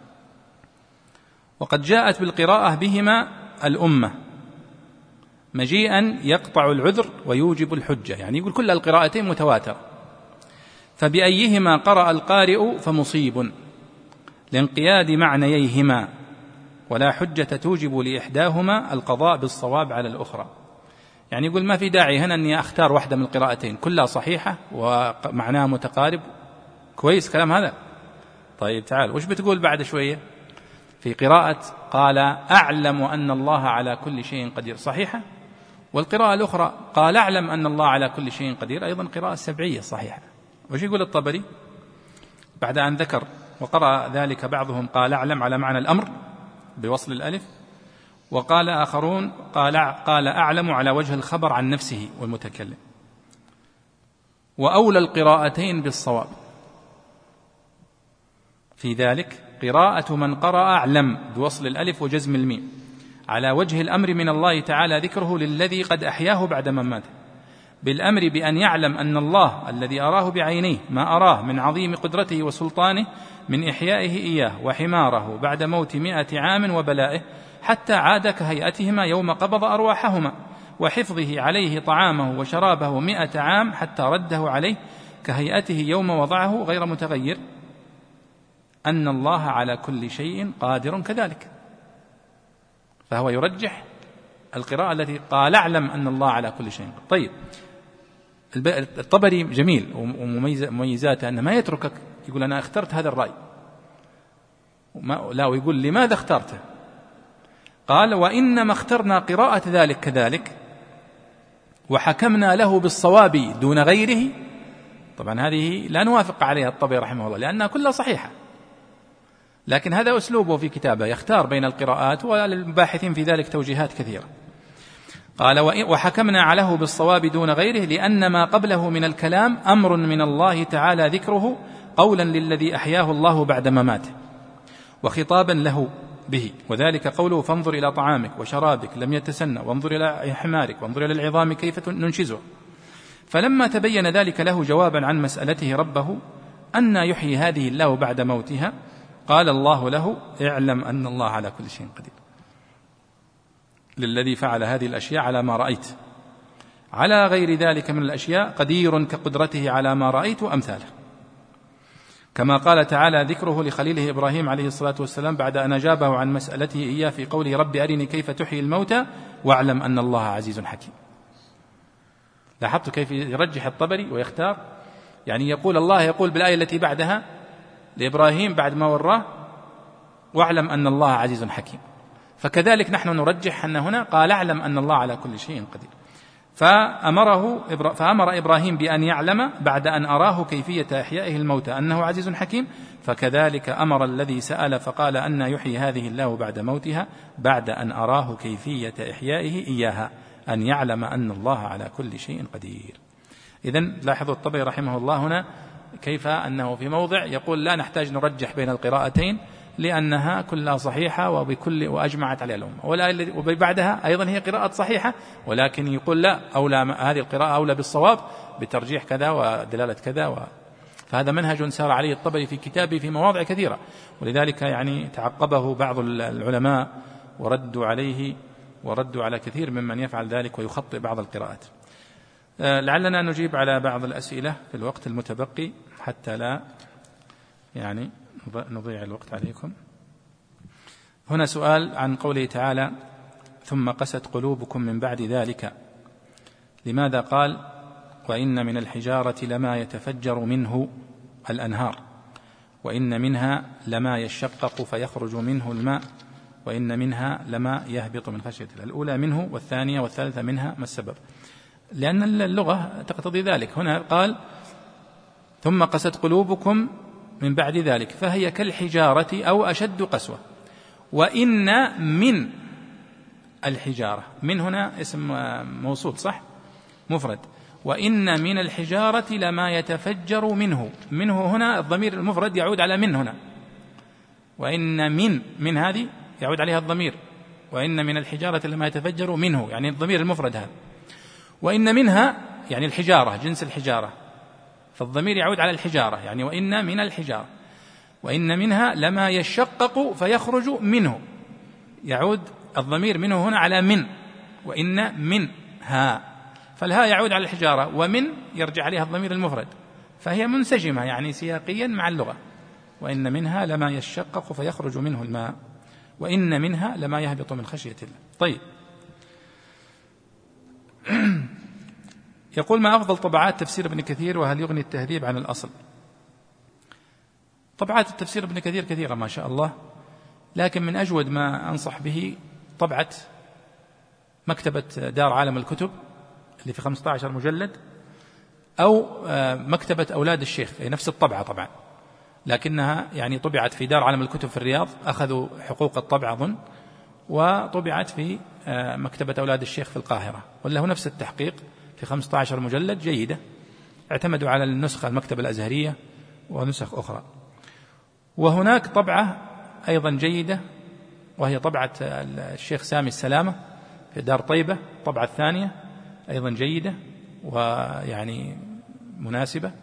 وقد جاءت بالقراءة بهما الأمة مجيئا يقطع العذر ويوجب الحجة، يعني يقول كل القراءتين متواتر، فبأيهما قرأ القارئ فمصيب لانقياد معنييهما، ولا حجة توجب لإحداهما القضاء بالصواب على الأخرى. يعني يقول ما في داعي هنا أني أختار واحدة من القراءتين، كلها صحيحة ومعناها متقارب. كويس كلام هذا؟ طيب تعال وش بتقول بعد شوية في قراءة قال أعلم أن الله على كل شيء قدير، صحيحة؟ والقراءة الأخرى قال أعلم أن الله على كل شيء قدير، أيضا قراءة سبعية صحيحة. وش يقول الطبري بعد أن ذكر وقرأ ذلك بعضهم قال أعلم على معنى الأمر بوصل الألف، وقال آخرون قال أعلم على وجه الخبر عن نفسه والمتكلم. وأولى القراءتين بالصواب في ذلك قراءة من قرأ أعلم بوصل الألف وجزم الميم على وجه الأمر من الله تعالى ذكره للذي قد أحياه بعد مماته، بالأمر بأن يعلم أن الله الذي أراه بعينيه ما أراه من عظيم قدرته وسلطانه من إحيائه إياه وحماره بعد موت 100 عام وبلائه حتى عاد كهيئتهما يوم قبض أرواحهما، وحفظه عليه طعامه وشرابه 100 عام حتى رده عليه كهيئته يوم وضعه غير متغير، أن الله على كل شيء قادر كذلك. فهو يرجح القراءة التي قال اعلم أن الله على كل شيء. طيب، الطبري جميل ومميزاته أنه ما يتركك يقول أنا اخترت هذا الرأي، لا، ويقول لماذا اخترته؟ قال وإنما اخترنا قراءة ذلك كذلك وحكمنا له بالصواب دون غيره. طبعا هذه لا نوافق عليها الطبري رحمه الله لأنها كلها صحيحة، لكن هذا أسلوبه في كتابه، يختار بين القراءات، وللباحثين في ذلك توجيهات كثيرة. قال وحكمنا عليه بالصواب دون غيره لأن ما قبله من الكلام أمر من الله تعالى ذكره قولا للذي أحياه الله بعد مماته وخطابا له به، وذلك قوله فانظر إلى طعامك وشرابك لم يتسنى وانظر إلى حمارك وانظر إلى العظام كيف ننشزه. فلما تبين ذلك له جوابا عن مسألته ربه أن يحيي هذه الله بعد موتها، قال الله له اعلم أن الله على كل شيء قدير، للذي فعل هذه الأشياء على ما رأيت، على غير ذلك من الأشياء قدير كقدرته على ما رأيت وأمثاله، كما قال تعالى ذكره لخليله إبراهيم عليه الصلاة والسلام بعد أن أجابه عن مسألته إياه في قوله رب أرني كيف تحيي الموتى واعلم أن الله عزيز حكيم. لاحظت كيف يرجح الطبري ويختار، يعني يقول الله يقول بالآية التي بعدها لإبراهيم بعد ما وراه واعلم أن الله عزيز حكيم، فكذلك نحن نرجح أن هنا قال اعلم أن الله على كل شيء قدير، فأمر إبراهيم بأن يعلم بعد أن أراه كيفية إحيائه الموتى أنه عزيز حكيم، فكذلك أمر الذي سأل فقال أن يحيي هذه الله بعد موتها بعد أن أراه كيفية إحيائه إياها أن يعلم أن الله على كل شيء قدير. إذن لاحظوا الطبري رحمه الله هنا كيف أنه في موضع يقول لا نحتاج نرجح بين القراءتين لأنها كلها صحيحة وأجمعت عليها الأمة، والآية وبعدها أيضا هي قراءة صحيحة، ولكن يقول لا، أولى هذه القراءة أولى بالصواب بترجيح كذا ودلالة كذا فهذا منهج سار عليه الطبري في كتابه في مواضع كثيرة، ولذلك يعني تعقبه بعض العلماء وردوا عليه وردوا على كثير ممن يفعل ذلك ويخطئ بعض القراءات. لعلنا نجيب على بعض الأسئلة في الوقت المتبقي حتى لا يعني نضيع الوقت عليكم. هنا سؤال عن قوله تعالى ثم قست قلوبكم من بعد ذلك، لماذا قال وإن من الحجارة لما يتفجر منه الأنهار وإن منها لما يشقق فيخرج منه الماء وإن منها لما يهبط من خشية الله؟ الأولى منه والثانية والثالثة منها، ما السبب؟ لأن اللغة تقتضي ذلك. هنا قال ثم قست قلوبكم من بعد ذلك، فهي كالحجارة أو أشد قسوة. وإن من الحجارة، من هنا اسم موصول صح مفرد، وإن من الحجارة لما يتفجر منه، منه هنا الضمير المفرد يعود على من هنا، وإن من هذه يعود عليها الضمير، وإن من الحجارة لما يتفجر منه يعني الضمير المفرد هذا، وإن منها يعني الحجارة جنس الحجارة، فالضمير يعود على الحجارة يعني وإن من الحجارة، وإن منها لما يشقق فيخرج منه، يعود الضمير منه هنا على من، وإن منها، فالها يعود على الحجارة ومن يرجع عليها الضمير المفرد، فهي منسجمة يعني سياقيا مع اللغة. وإن منها لما يشقق فيخرج منه الماء وإن منها لما يهبط من خشية الله. طيب، يقول ما أفضل طبعات تفسير ابن كثير وهل يغني التهذيب عن الأصل؟ طبعات التفسير ابن كثير كثيرة ما شاء الله، لكن من أجود ما أنصح به طبعة مكتبة دار عالم الكتب اللي في 15 مجلد، أو مكتبة أولاد الشيخ، هي نفس الطبعة طبعا، لكنها يعني طبعت في دار عالم الكتب في الرياض، أخذوا حقوق الطبع أظن، وطبعت في مكتبة أولاد الشيخ في القاهرة، وله نفس التحقيق في 15 مجلد، جيدة اعتمدوا على النسخة المكتبة الأزهرية ونسخ أخرى. وهناك طبعة أيضا جيدة وهي طبعة الشيخ سامي السلامة في دار طيبة، الطبعة الثانية أيضا جيدة ويعني مناسبة.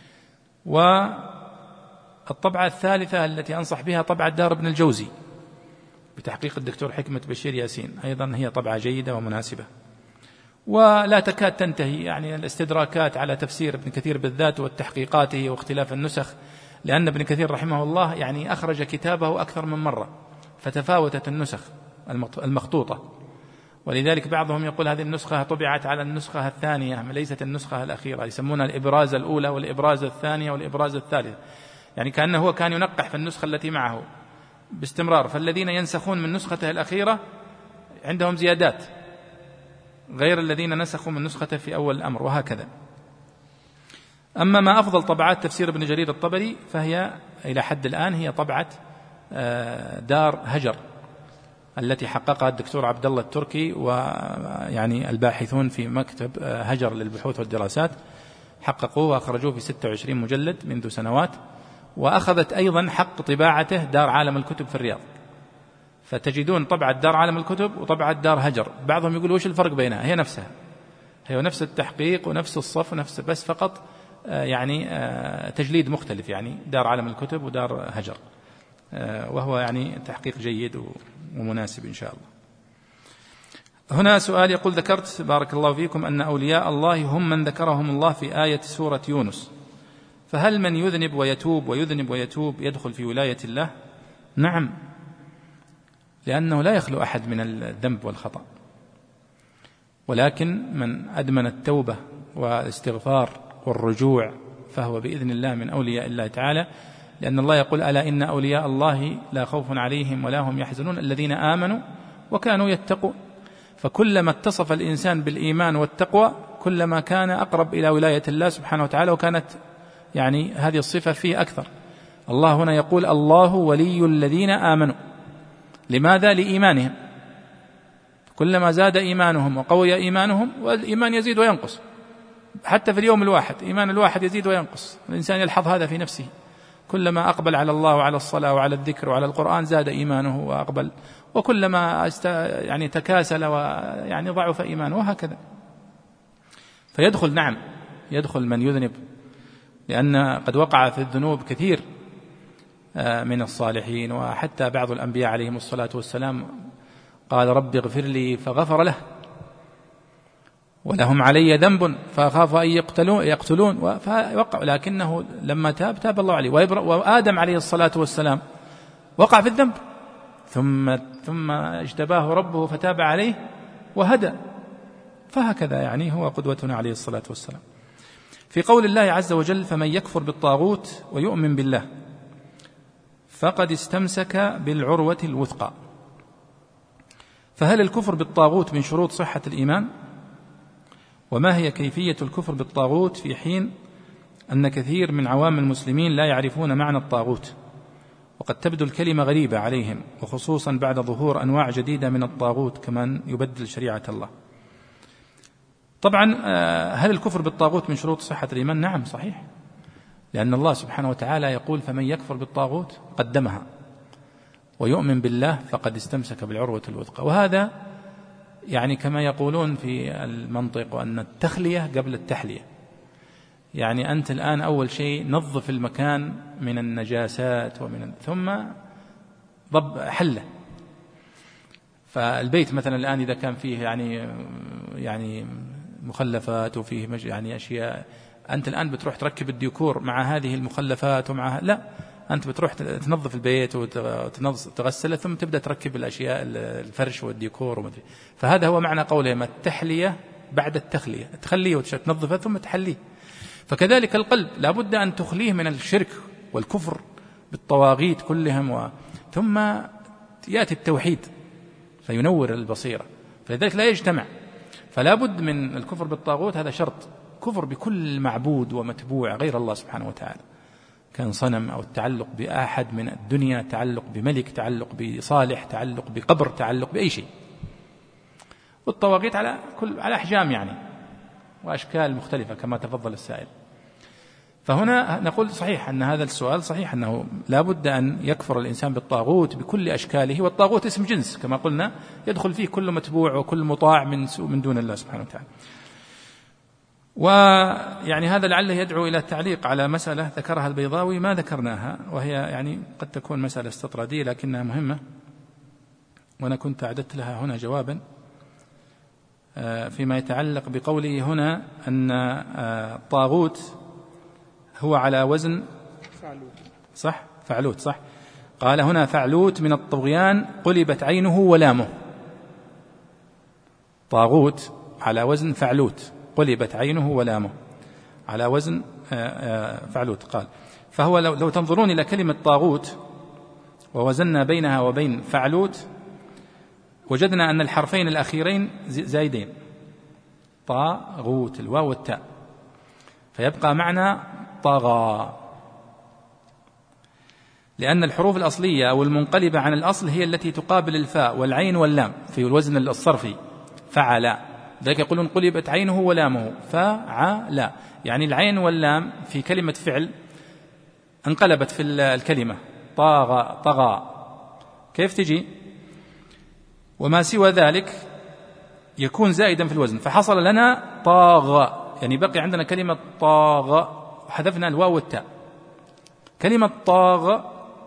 والطبعة الثالثة التي أنصح بها طبعة دار ابن الجوزي بتحقيق الدكتور حكمة بشير ياسين، أيضا هي طبعة جيدة ومناسبة ولا تكاد تنتهي. يعني الاستدراكات على تفسير ابن كثير بالذات والتحقيقاته واختلاف النسخ، لأن ابن كثير رحمه الله يعني أخرج كتابه أكثر من مرة فتفاوتت النسخ المخطوطة، ولذلك بعضهم يقول هذه النسخة طبعت على النسخة الثانية ليست النسخة الأخيرة، يسمونها الإبراز الأولى والإبراز الثانية والإبراز الثالث، يعني كأنه هو كان ينقح في النسخة التي معه باستمرار. فالذين ينسخون من نسخته الأخيرة عندهم زيادات غير الذين نسخوا من نسخته في أول الأمر، وهكذا. أما ما أفضل طبعات تفسير ابن جرير الطبري فهي إلى حد الآن هي طبعة دار هجر التي حققها الدكتور عبد الله التركي ويعني الباحثون في مكتب هجر للبحوث والدراسات، حققوه وأخرجوه في 26 مجلد منذ سنوات، وأخذت أيضا حق طباعته دار عالم الكتب في الرياض. فتجدون طبعة دار عالم الكتب وطبعة دار هجر، بعضهم يقول وش الفرق بينها؟ هي نفسها، هي نفس التحقيق ونفس الصف ونفس، بس فقط يعني تجليد مختلف، يعني دار عالم الكتب ودار هجر، وهو يعني تحقيق جيد ومناسب إن شاء الله. هنا سؤال يقول: ذكرت بارك الله فيكم أن أولياء الله هم من ذكرهم الله في آية سورة يونس، فهل من يذنب ويتوب ويذنب ويتوب يدخل في ولاية الله؟ نعم، لأنه لا يخلو أحد من الذنب والخطأ، ولكن من أدمن التوبة والاستغفار والرجوع فهو بإذن الله من أولياء الله تعالى، لأن الله يقول: ألا إن أولياء الله لا خوف عليهم ولا هم يحزنون الذين آمنوا وكانوا يتقون. فكلما اتصف الإنسان بالإيمان والتقوى كلما كان أقرب إلى ولاية الله سبحانه وتعالى، وكانت يعني هذه الصفة فيه أكثر. الله هنا يقول: الله ولي الذين آمنوا. لماذا؟ لإيمانهم، كلما زاد إيمانهم وقوي إيمانهم، والإيمان يزيد وينقص حتى في اليوم الواحد، إيمان الواحد يزيد وينقص، الإنسان يلحظ هذا في نفسه، كلما أقبل على الله وعلى الصلاة وعلى الذكر وعلى القرآن زاد إيمانه وأقبل، وكلما يعني تكاسل ويعني ضعف إيمانه، وهكذا. فيدخل، نعم يدخل من يذنب، لأن قد وقع في الذنوب كثير من الصالحين، وحتى بعض الأنبياء عليهم الصلاة والسلام قال: رب اغفر لي فغفر له، ولهم علي ذنب فأخاف أن يقتلون فوقع، لكنه لما تاب الله عليه. وآدم عليه الصلاة والسلام وقع في الذنب ثم اجتباه ربه فتاب عليه وهدى، فهكذا يعني هو قدوتنا عليه الصلاة والسلام. في قول الله عز وجل: فمن يكفر بالطاغوت ويؤمن بالله فقد استمسك بالعروة الوثقى. فهل الكفر بالطاغوت من شروط صحة الإيمان؟ وما هي كيفية الكفر بالطاغوت في حين أن كثير من عوام المسلمين لا يعرفون معنى الطاغوت، وقد تبدو الكلمة غريبة عليهم، وخصوصا بعد ظهور أنواع جديدة من الطاغوت كمن يبدل شريعة الله؟ طبعا هل الكفر بالطاغوت من شروط صحة الإيمان؟ نعم صحيح، لأن الله سبحانه وتعالى يقول: فمن يكفر بالطاغوت قدمها ويؤمن بالله فقد استمسك بالعروة الوثقى. وهذا يعني كما يقولون في المنطق وأن التخلية قبل التحلية، يعني أنت الآن أول شيء نظف المكان من النجاسات ثم حله. فالبيت مثلا الآن إذا كان فيه يعني مخلفات وفيه يعني أشياء، أنت الآن بتروح تركب الديكور مع هذه المخلفات ومعها، لا، أنت بتروح تنظف البيت وتغسله ثم تبدأ تركب الأشياء الفرش والديكور ومدري. فهذا هو معنى قولهم التحلية بعد التخلية، تخليه وتنظفه ثم تحليه. فكذلك القلب لا بد أن تخليه من الشرك والكفر بالطواغيت كلهم، ثم يأتي التوحيد فينور البصيرة، فلذلك لا يجتمع. فلا بد من الكفر بالطاغوت، هذا شرط، كفر بكل معبود ومتبوع غير الله سبحانه وتعالى، كان صنم أو التعلق بأحد من الدنيا، تعلق بملك، تعلق بصالح، تعلق بقبر، تعلق بأي شيء. والطواغيت على أحجام يعني وأشكال مختلفة كما تفضل السائل. فهنا نقول صحيح أن هذا السؤال صحيح أنه لا بد أن يكفر الإنسان بالطاغوت بكل أشكاله، والطاغوت اسم جنس كما قلنا يدخل فيه كل متبوع وكل مطاع من دون الله سبحانه وتعالى. ويعني هذا لعله يدعو إلى التعليق على مسألة ذكرها البيضاوي ما ذكرناها، وهي يعني قد تكون مسألة استطرادية لكنها مهمة، وأنا كنت أعددت لها هنا جوابا فيما يتعلق بقوله هنا أن الطاغوت هو على وزن صح فعلوت صح. قال هنا فعلوت من الطغيان قلبت عينه ولامه. طاغوت على وزن فعلوت قلبت عينه ولامه على وزن فعلوت. قال فهو لو تنظرون إلى كلمة طاغوت ووزننا بينها وبين فعلوت وجدنا أن الحرفين الأخيرين زايدين، طاغوت الواو والتاء، فيبقى معنى طغى، لأن الحروف الأصلية أو المنقلبة عن الأصل هي التي تقابل الفاء والعين واللام في الوزن الصرفي فعل، ذلك يقولون قلبت عينه ولامه فعل، يعني العين واللام في كلمة فعل انقلبت في الكلمة طغى. كيف تجي؟ وما سوى ذلك يكون زائدا في الوزن، فحصل لنا طاغ، يعني بقي عندنا كلمة طاغ وحذفنا الواو والتاء. كلمة طاغ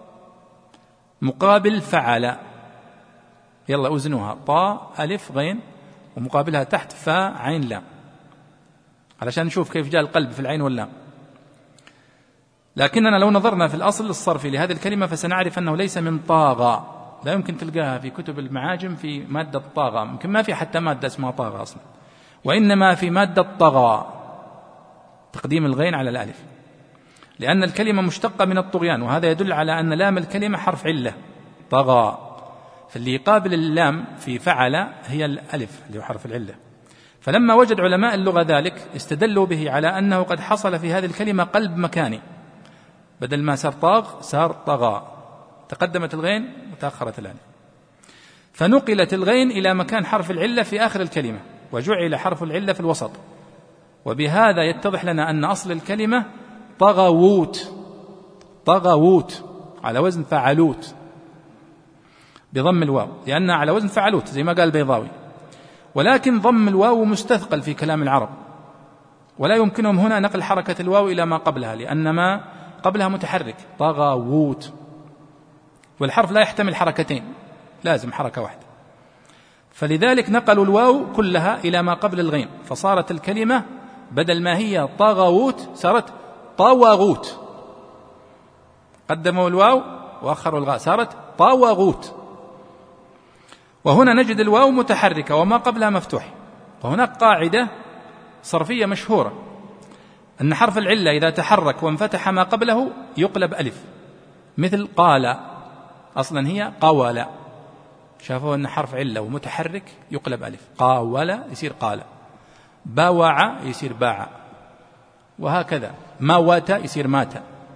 مقابل فعل، يلا أوزنوها طا ألف غين ومقابلها تحت فاء عين لام، علشان نشوف كيف جاء القلب في العين واللام. لكننا لو نظرنا في الأصل الصرفي لهذه الكلمة فسنعرف أنه ليس من طاغة، لا يمكن تلقاها في كتب المعاجم في مادة طاغة، يمكن ما في حتى مادة اسمها طاغة أصلا، وإنما في مادة طغى، تقديم الغين على الألف، لأن الكلمة مشتقة من الطغيان، وهذا يدل على أن لام الكلمة حرف علة طغى، فاللي يقابل اللام في فعل هي الألف اللي هو حرف العلة. فلما وجد علماء اللغة ذلك استدلوا به على أنه قد حصل في هذه الكلمة قلب مكاني، بدل ما صار طاغ صار طغى، تقدمت الغين وتأخرت الألف، فنقلت الغين إلى مكان حرف العلة في آخر الكلمة وجعل حرف العلة في الوسط، وبهذا يتضح لنا أن أصل الكلمة طغوت على وزن فعلوت بضم الواو، لأنها على وزن فعلوت زي ما قال البيضاوي، ولكن ضم الواو مستثقل في كلام العرب، ولا يمكنهم هنا نقل حركة الواو إلى ما قبلها، لأن ما قبلها متحرك طغوت، والحرف لا يحتمل حركتين، لازم حركة واحدة، فلذلك نقلوا الواو كلها إلى ما قبل الغين، فصارت الكلمة بدل ما هي طغوت صارت طوغوت، قدموا الواو وأخروا الغاء صارت طوغوت. وهنا نجد الواو متحركة وما قبلها مفتوح. وهناك قاعدة صرفية مشهورة أن حرف العلة إذا تحرك وانفتح ما قبله يقلب ألف، مثل قال، أصلا هي قاول، شافوا أن حرف علة ومتحرك يقلب ألف، قاول يصير قال، باوع يصير باع، وهكذا ماوات يصير مات،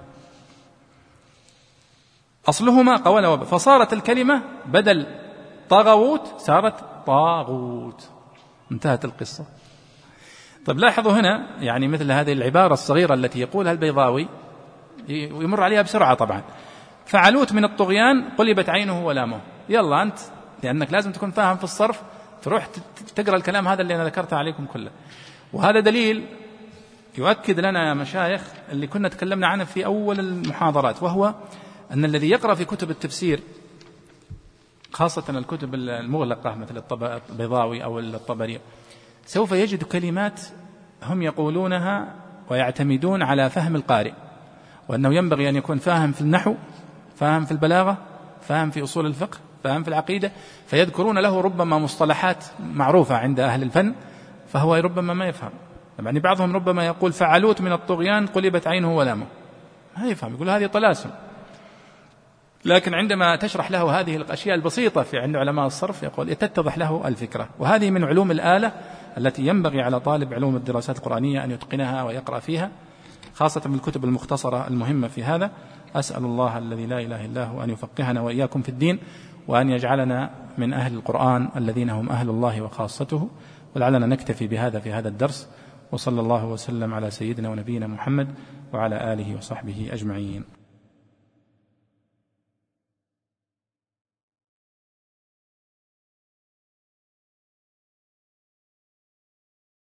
أصلهما قول وباء، فصارت الكلمة بدل طاغوت صارت طاغوت، انتهت القصة. طيب لاحظوا هنا يعني مثل هذه العبارة الصغيرة التي يقولها البيضاوي ويمر عليها بسرعة طبعا، فعلوت من الطغيان قلبت عينه ولامه، يلا أنت لأنك لازم تكون فاهم في الصرف تروح تقرأ الكلام هذا اللي أنا ذكرته عليكم كله. وهذا دليل يؤكد لنا يا مشايخ اللي كنا تكلمنا عنه في أول المحاضرات، وهو أن الذي يقرأ في كتب التفسير خاصة الكتب المغلقة مثل البيضاوي أو الطبري سوف يجد كلمات هم يقولونها ويعتمدون على فهم القارئ، وأنه ينبغي أن يكون فاهم في النحو، فاهم في البلاغة، فاهم في أصول الفقه، فاهم في العقيدة، فيذكرون له ربما مصطلحات معروفة عند أهل الفن فهو ربما ما يفهم. يعني بعضهم ربما يقول فعلوت من الطغيان قلبت عينه ولامه، ما يفهم، يقول هذه طلاسم. لكن عندما تشرح له هذه الأشياء البسيطة في عند علماء الصرف يقول تتضح له الفكرة. وهذه من علوم الآلة التي ينبغي على طالب علوم الدراسات القرآنية أن يتقنها ويقرأ فيها، خاصة من الكتب المختصرة المهمة في هذا. أسأل الله الذي لا إله إلا هو أن يفقهنا وإياكم في الدين، وأن يجعلنا من أهل القرآن الذين هم أهل الله وخاصته. ولعلنا نكتفي بهذا في هذا الدرس، وصلى الله وسلم على سيدنا ونبينا محمد وعلى آله وصحبه أجمعين.